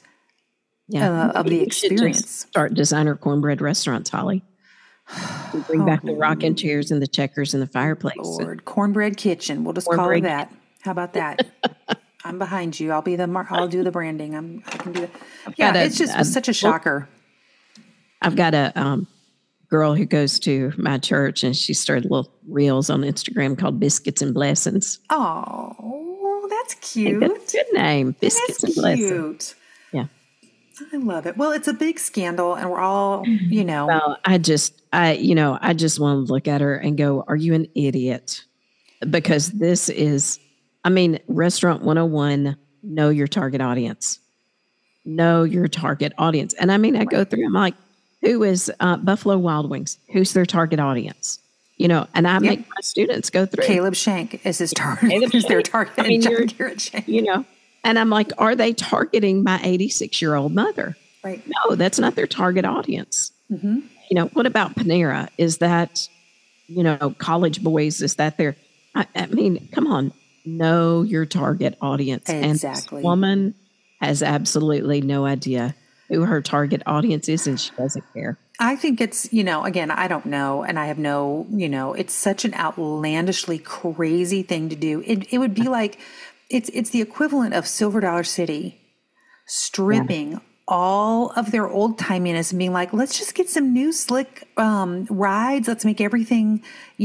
Of the experience. Start designer cornbread restaurants, Holly. We bring back the rocking chairs and the checkers and the fireplace. Lord, cornbread kitchen. We'll just call it that. How about that? I'm behind you. I'll do the branding. I can do that. It's just such a shocker. I've got a girl who goes to my church, and she started little reels on Instagram called Biscuits and Blessings. Oh, that's cute. That's a good name, Biscuits and Blessings. Yeah. I love it. Well, it's a big scandal and we're all, Well, I just want to look at her and go, are you an idiot? Because this is, Restaurant 101, know your target audience. Know your target audience. And I go through, I'm like, who is Buffalo Wild Wings? Who's their target audience? And I make my students go through. Caleb Shank is his target. Is their target. You're Shank. And I'm like, are they targeting my 86-year-old mother? Right. No, that's not their target audience. Mm-hmm. What about Panera? Is that, college boys? Is that their, come on, know your target audience. Exactly. And this woman has absolutely no idea who her target audience is, and she doesn't care. I think it's, again, I don't know. And I have no, it's such an outlandishly crazy thing to do. It would be like, It's the equivalent of Silver Dollar City stripping all of their old timiness and being like, let's just get some new slick rides. Let's make everything,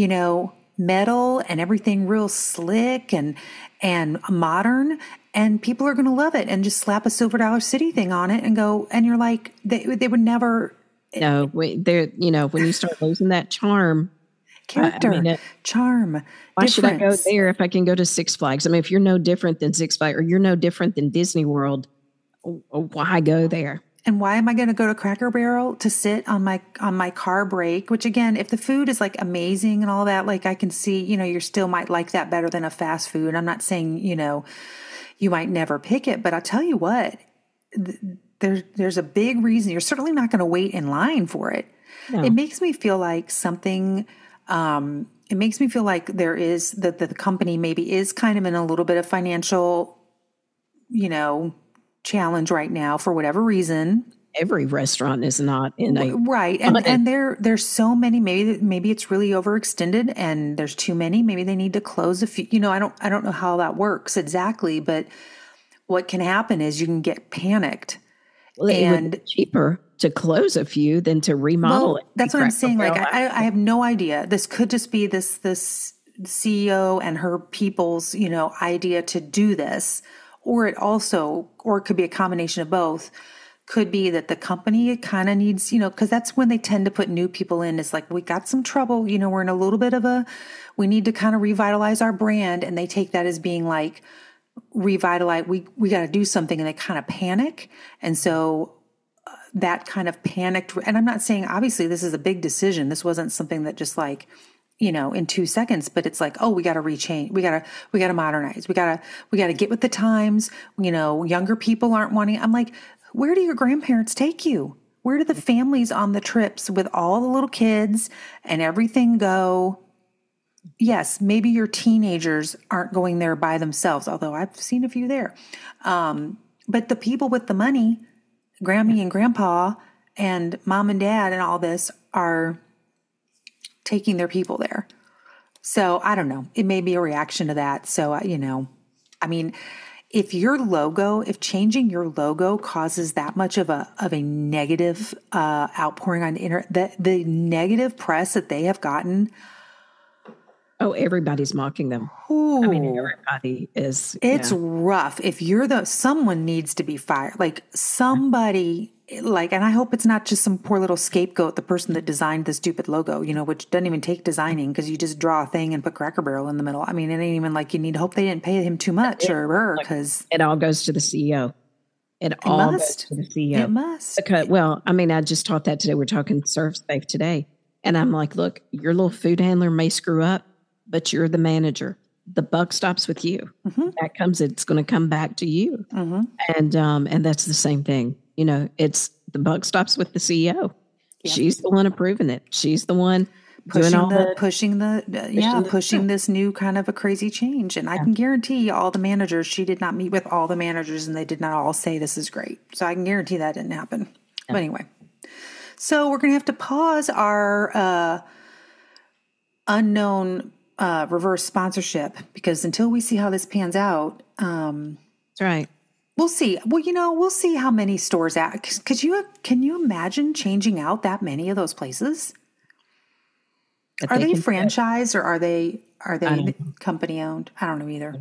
metal and everything real slick and modern. And people are going to love it, and just slap a Silver Dollar City thing on it and go. And you're like, they would never. No, when you start losing that charm. Character, charm. Why should I go there if I can go to Six Flags? If you're no different than Six Flags or you're no different than Disney World, why go there? And why am I going to go to Cracker Barrel to sit on my car break? Which again, if the food is like amazing and all that, like I can see, you still might like that better than a fast food. I'm not saying, you might never pick it, but I'll tell you what, there's a big reason. You're certainly not going to wait in line for it. No. It makes me feel like something. It makes me feel like there is that the company maybe is kind of in a little bit of financial, challenge right now for whatever reason. every restaurant is not in a right. And there's so many, maybe it's really overextended and there's too many, maybe they need to close a few, I don't know how that works exactly, but what can happen is you can get panicked. Well, it would be cheaper to close a few than to remodel it. That's what I'm saying. Like, I have no idea. This could just be this CEO and her people's, idea to do this, or it could be a combination of both. Could be that the company kind of needs, because that's when they tend to put new people in. It's like, we got some trouble, we're in a little bit of we need to kind of revitalize our brand. And they take that as being like, revitalize, we got to do something, and they kind of panic. And so that kind of panicked, and I'm not saying, obviously this is a big decision. This wasn't something that just like, in 2 seconds, but it's like, oh, we got to rechange. We got to modernize. We got to get with the times. Younger people aren't wanting, I'm like, where do your grandparents take you? Where do the families on the trips with all the little kids and everything go? Yes, maybe your teenagers aren't going there by themselves, although I've seen a few there. But the people with the money, Grammy and Grandpa and Mom and Dad and all this, are taking their people there. So I don't know. It may be a reaction to that. So, if changing your logo causes that much of a negative outpouring on the internet, the negative press that they have gotten. Oh, everybody's mocking them. Ooh, everybody is. It's rough. If you're someone needs to be fired. Like somebody, and I hope it's not just some poor little scapegoat, the person that designed the stupid logo, which doesn't even take designing, because you just draw a thing and put Cracker Barrel in the middle. I mean, it ain't even like you need to hope they didn't pay him too much or her, because it all goes to the CEO. It all goes to the CEO. It must. Because, I just taught that today. We're talking ServSafe today. And I'm like, look, your little food handler may screw up, but you're the manager. The buck stops with you. Mm-hmm. It's going to come back to you. Mm-hmm. And that's the same thing. It's the buck stops with the CEO. Yep. She's the one approving it. She's the one pushing this new kind of a crazy change. And I can guarantee all the managers, she did not meet with all the managers and they did not all say this is great. So I can guarantee that didn't happen. Yeah. But anyway, so we're going to have to pause our unknown reverse sponsorship, because until we see how this pans out, that's right. We'll see. Well, we'll see how many stores can you imagine changing out that many of those places? Are they franchised or are they company owned? I don't know either.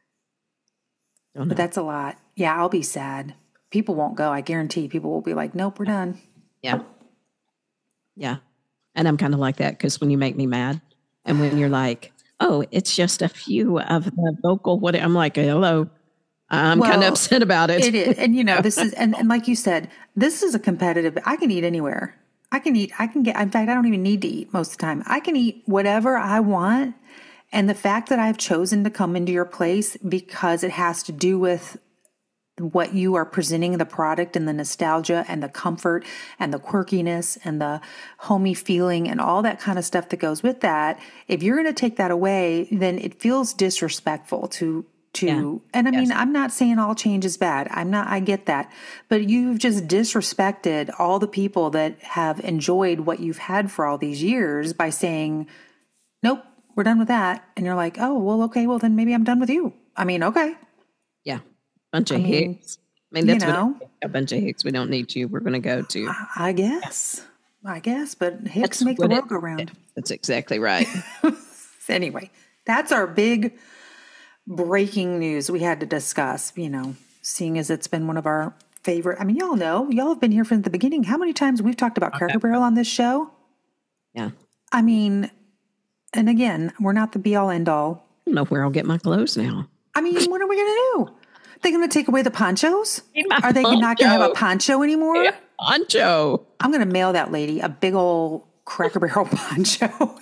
But that's a lot. Yeah, I'll be sad. People won't go. I guarantee people will be like, nope, we're done. Yeah. Yeah. And I'm kind of like that, because when you make me mad and when you're like, oh, it's just a few of the vocal, I'm like, hello. I'm kind of upset about it. It is. And, this is, and like you said, this is a competitive, I can eat anywhere. I can get, in fact, I don't even need to eat most of the time. I can eat whatever I want. And the fact that I've chosen to come into your place because it has to do with what you are presenting, the product and the nostalgia and the comfort and the quirkiness and the homey feeling and all that kind of stuff that goes with that. If you're going to take that away, then it feels disrespectful and I mean, I'm not saying all change is bad. I get that, but you've just disrespected all the people that have enjoyed what you've had for all these years by saying, nope, we're done with that. And you're like, oh, well, okay, well then maybe I'm done with you. I mean, okay. Yeah. Bunch of hicks. I mean, that's a bunch of hicks. We don't need you. We're going to go to. I guess, but hicks make the world go round. That's exactly right. Anyway, that's our big breaking news we had to discuss, seeing as it's been one of our favorite. I mean, y'all have been here from the beginning. How many times we've talked about Cracker Barrel on this show? Yeah. I mean, and again, we're not the be all end all. I don't know where I'll get my clothes now. I mean, what are we going to do? They're going to take away the ponchos? Are they not going to have a poncho anymore? Yeah, poncho. I'm going to mail that lady a big old Cracker Barrel poncho.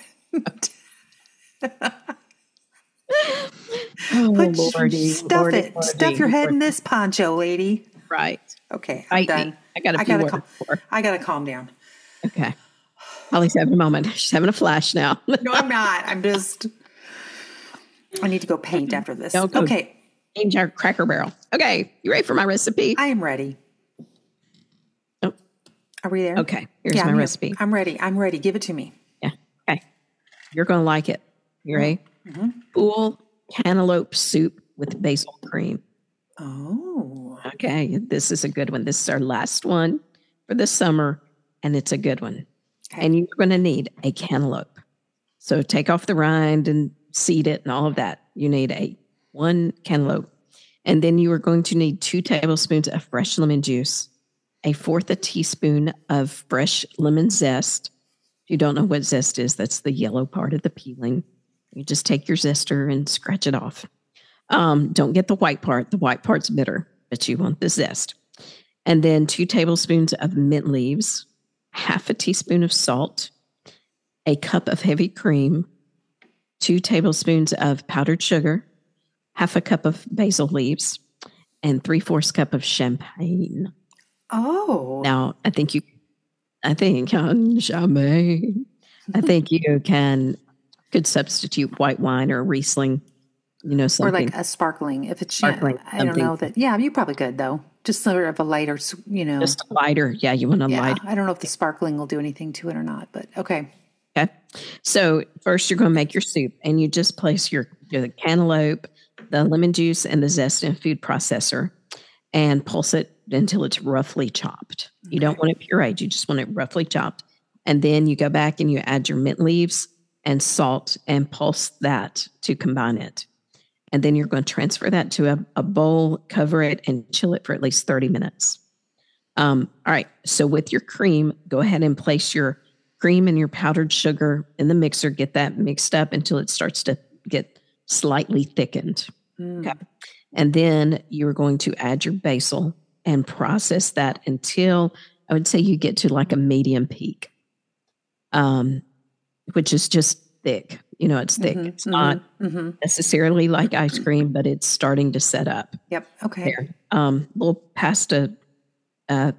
Stuff your head in this poncho, lady. Right. Okay, I'm done. I gotta calm down. Okay. Holly's having a moment. She's having a flash now. No, I'm not. I need to go paint after this. Okay. Change our Cracker Barrel. Okay. You ready for my recipe? I am ready. Oh, Are we there? Okay, here's my recipe. I'm ready. Give it to me. Yeah. Okay. You're going to like it. You ready? Mm-hmm. Cool cantaloupe soup with basil cream. Oh. Okay. This is a good one. This is our last one for the summer, and it's a good one. Okay. And you're going to need a cantaloupe. So take off the rind and seed it and all of that. You need one cantaloupe. And then you are going to need 2 tablespoons of fresh lemon juice, 1/4 teaspoon of fresh lemon zest. If you don't know what zest is, that's the yellow part of the peeling. You just take your zester and scratch it off. Don't get the white part. The white part's bitter, but you want the zest. And then 2 tablespoons of mint leaves, 1/2 teaspoon of salt, 1 cup of heavy cream, 2 tablespoons of powdered sugar, 1/2 cup of basil leaves, and 3/4 cup of champagne. Oh. Now, I think champagne. I think you could substitute white wine or Riesling, something. Or like a sparkling, if it's sparkling. I don't know that. Yeah, you probably could though. Just sort of a lighter, Just lighter. Yeah, you want a lighter. I don't know if the sparkling will do anything to it or not, but okay. Okay. So first you're going to make your soup, and you just place your cantaloupe, the lemon juice, and the zest in a food processor and pulse it until it's roughly chopped. You don't want it pureed. You just want it roughly chopped. And then you go back and you add your mint leaves and salt and pulse that to combine it. And then you're going to transfer that to a bowl, cover it, and chill it for at least 30 minutes. All right. So with your cream, go ahead and place your cream and your powdered sugar in the mixer. Get that mixed up until it starts to get slightly thickened. Okay. And then you're going to add your basil and process that until I would say you get to like a medium peak, which is just thick. It's thick. Mm-hmm, it's not necessarily like ice cream, but it's starting to set up. Yep. Okay. Little pasta. Well,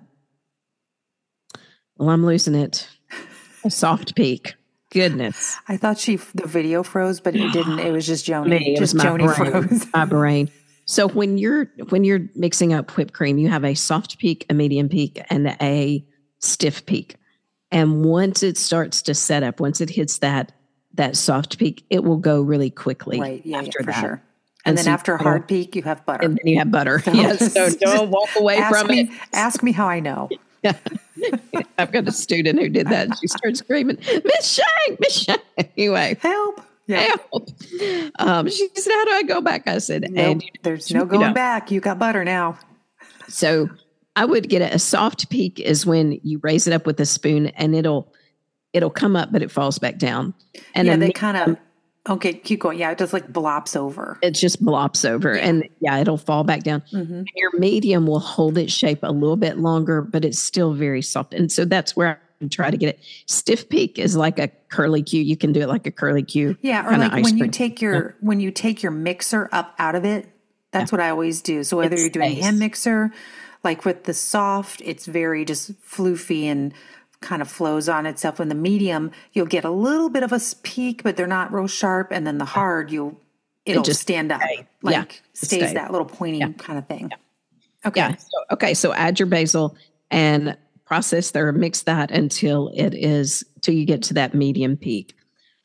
I'm losing it. A soft peak. Goodness. I thought the video froze, but it didn't. It was just Joni. It was my Joni brain, froze. My brain. So when you're mixing up whipped cream, you have a soft peak, a medium peak, and a stiff peak. And once it starts to set up, once it hits that soft peak, it will go really quickly. Right. Yeah, after for that. sure. And then after a hard peak, you have butter. And then you have butter. Yes. So don't walk away from it. Ask me how I know. Yeah. I've got a student who did that. She started screaming, Miss Shank. Anyway. Help. Yeah. Help. She said, how do I go back? I said, nope, there's no going back. You got butter now. So I would get a soft peak is when you raise it up with a spoon and it'll come up, but it falls back down. And they kind of, okay, keep going. Yeah, it just like blops over. It just blops over and it'll fall back down. Mm-hmm. Your medium will hold its shape a little bit longer, but it's still very soft. And so that's where I try to get it. Stiff peak is like a curly Q. You can do it like a curly Q. Yeah, or like when you take your mixer up out of it, that's what I always do. So whether you're doing a hand mixer, like with the soft, it's very just floofy and kind of flows on itself. In the medium, you'll get a little bit of a peak, but they're not real sharp. And then the hard, it'll just stand up, stays that little pointy kind of thing. Yeah. Okay. So add your basil and process there, mix that until you get to that medium peak.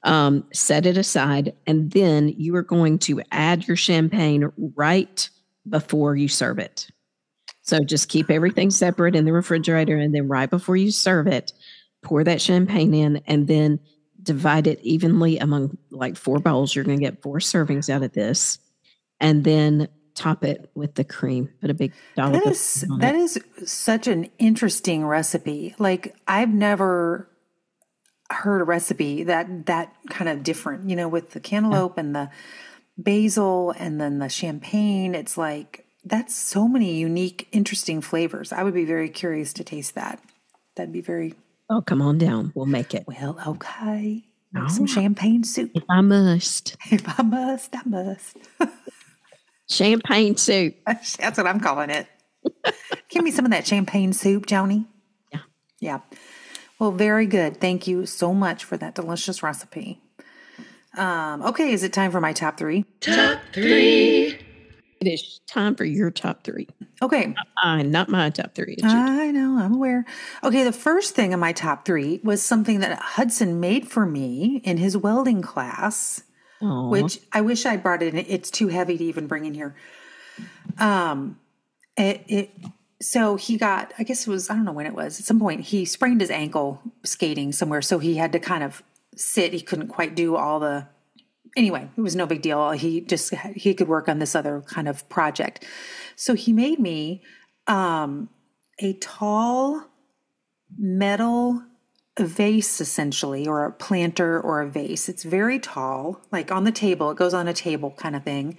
Set it aside, and then you are going to add your champagne right before you serve it. So just keep everything separate in the refrigerator, and then right before you serve it, pour that champagne in, and then divide it evenly among like 4 bowls. You're going to get 4 servings out of this, and then top it with the cream. Put a big dollop of cream on it. That is such an interesting recipe. Like I've never heard a recipe that kind of different, with the cantaloupe and the basil and then the champagne. It's like, that's so many unique, interesting flavors. I would be very curious to taste that. That'd be very... Oh, come on down. We'll make it. Well, okay. Make some champagne soup. If I must. If I must, I must. Champagne soup. That's what I'm calling it. Give me some of that champagne soup, Joni. Yeah. Yeah. Well, very good. Thank you so much for that delicious recipe. Okay, is it time for my top 3? Top 3. It is time for your top three. Okay. Not my top three. I know, I'm aware. Okay, the first thing in my top three was something that Hudson made for me in his welding class, which I wish I brought it in. It's too heavy to even bring in here. So he got, I guess it was, I don't know when it was, at some point he sprained his ankle skating somewhere. So he had to kind of sit. He couldn't quite do all the, anyway, it was no big deal. He could work on this other kind of project. So he made me a tall metal vase, essentially, or a planter or a vase. It's very tall, like on the table. It goes on a table kind of thing.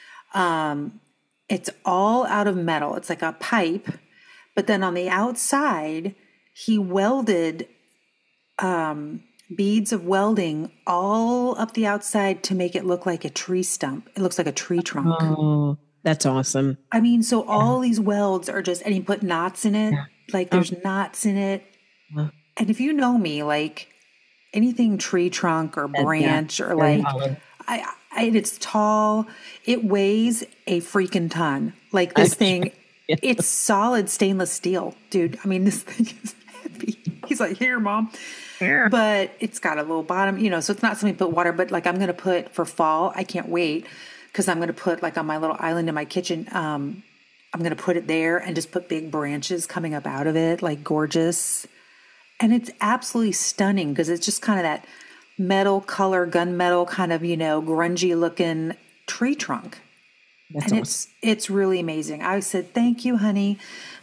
It's all out of metal. It's like a pipe. But then on the outside, he welded beads of welding all up the outside to make it look like a tree stump. It looks like a tree trunk. Oh, that's awesome. I mean, so all these welds are just, and he put knots in it. Like there's knots in it. And if you know me, like anything tree trunk or branch or like, it's tall. It weighs a freaking ton. Like this thing, it's solid stainless steel, dude. I mean, this thing is heavy. He's like, here, Mom. Yeah. But it's got a little bottom, so it's not something to put water, but like I'm going to put for fall, I can't wait because I'm going to put like on my little island in my kitchen, I'm going to put it there and just put big branches coming up out of it, like gorgeous. And it's absolutely stunning because it's just kind of that metal color, gunmetal kind of, grungy looking tree trunk. That's awesome. It's really amazing. I said, thank you, honey.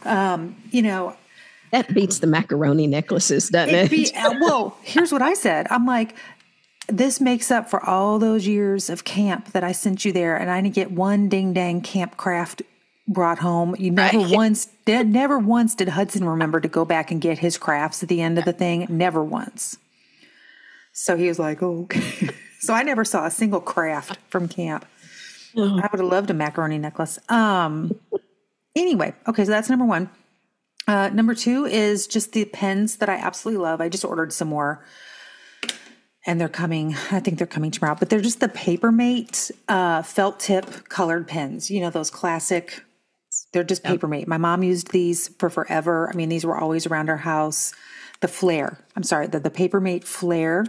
That beats the macaroni necklaces, doesn't it? Well, here's what I said. I'm like, this makes up for all those years of camp that I sent you there, and I didn't get one ding dang camp craft brought home. Never once did Hudson remember to go back and get his crafts at the end of the thing. Never once. So he was like, oh, okay. So I never saw a single craft from camp. I would have loved a macaroni necklace. Anyway, okay, so that's number one. Number two is just the pens that I absolutely love. I just ordered some more and they're coming. I think they're coming tomorrow, but they're just the Papermate felt tip colored pens. Those classic, they're just Papermate. My mom used these for forever. I mean, these were always around our house. The Flair, I'm sorry, the Papermate Flair.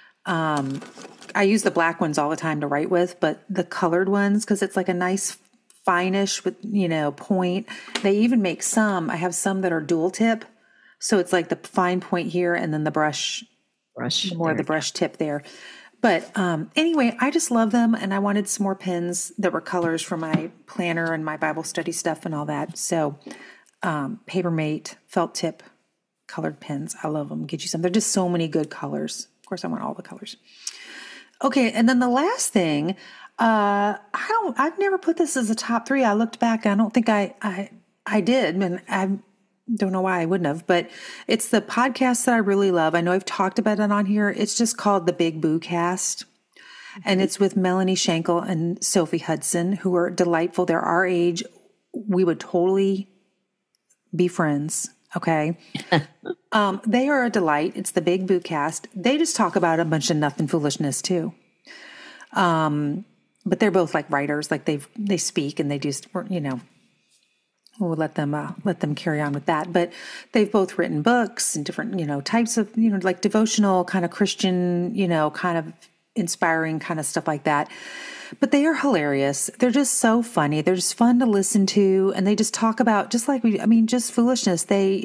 I use the black ones all the time to write with, but the colored ones, because it's like a nice finish with, point. They even make some. I have some that are dual tip. So it's like the fine point here and then the brush more the brush tip there. But anyway, I just love them. And I wanted some more pens that were colors for my planner and my Bible study stuff and all that. So Papermate felt tip colored pens. I love them. Get you some. They're just so many good colors. Of course, I want all the colors. Okay. And then the last thing, I've never put this as a top three. I looked back. I don't think I did. And I don't know why I wouldn't have, but it's the podcast that I really love. I know I've talked about it on here. It's just called the Big Boo Cast. And it's with Melanie Schenkel and Sophie Hudson, who are delightful. They're our age. We would totally be friends. Okay. They are a delight. It's the Big Boo Cast. They just talk about a bunch of nothing foolishness too. But they're both like writers, like they speak and they do, we'll let them carry on with that. But they've both written books and different, types of, like devotional kind of Christian, kind of inspiring kind of stuff like that. But they are hilarious. They're just so funny. They're just fun to listen to. And they just talk about just foolishness.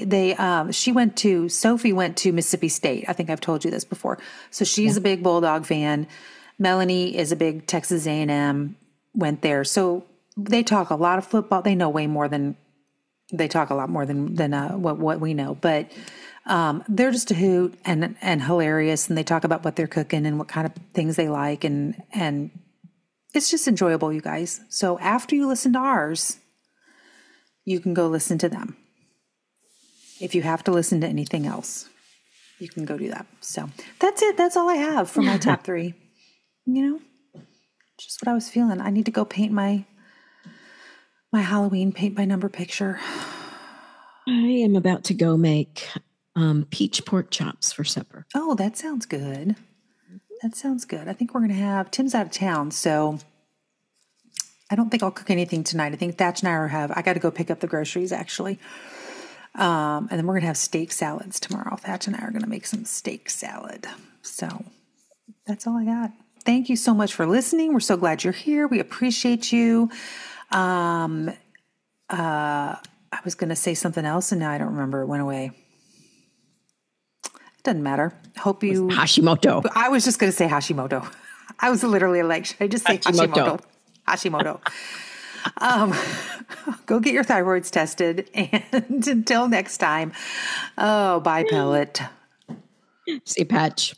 Sophie went to Mississippi State. I think I've told you this before. So she's a big Bulldog fan. Melanie is a big Texas A&M, went there. So they talk a lot of football. They know way more than, they talk a lot more than what we know. But they're just a hoot and hilarious. And they talk about what they're cooking and what kind of things they like. And it's just enjoyable, you guys. So after you listen to ours, you can go listen to them. If you have to listen to anything else, you can go do that. So that's it. That's all I have for my top three. Just what I was feeling. I need to go paint my Halloween paint by number picture. I am about to go make peach pork chops for supper. Oh, that sounds good. That sounds good. I think we're going to have, Tim's out of town, so I I don't think I'll cook anything tonight. I think Thatch and I got to go pick up the groceries actually. And then we're going to have steak salads tomorrow. Thatch and I are going to make some steak salad. So that's all I got. Thank you so much for listening. We're so glad you're here. We appreciate you. I was going to say something else and now I don't remember. It went away. It doesn't matter. Hope you... Hashimoto. I was just going to say Hashimoto. I was literally like, should I just say Hashimoto? Hashimoto. Go get your thyroids tested. And until next time, bye, Pellet. See you, Patch.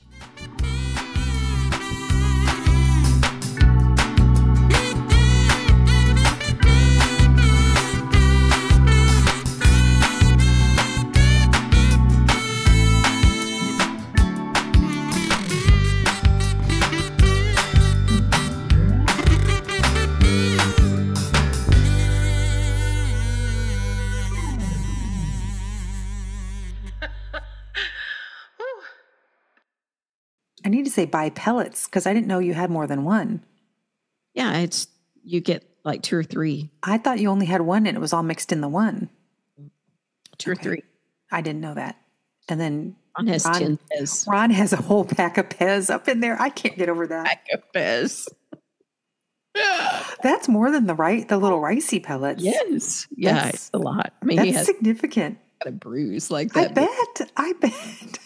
I need to say buy pellets because I didn't know you had more than one. Yeah, you get like 2 or 3. I thought you only had one and it was all mixed in the one. 2 or 3. I didn't know that. And then Ron has 10 Pez. Ron has a whole pack of Pez up in there. I can't get over that. Pack of Pez. That's more than the little ricey pellets. Yes. Yeah, it's a lot. I mean, that's he has significant. got a bruise like that. I bet.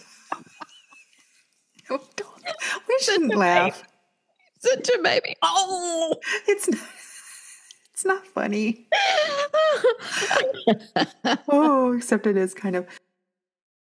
We shouldn't laugh. Such a baby. Oh, it's not funny. Oh, except it is kind of.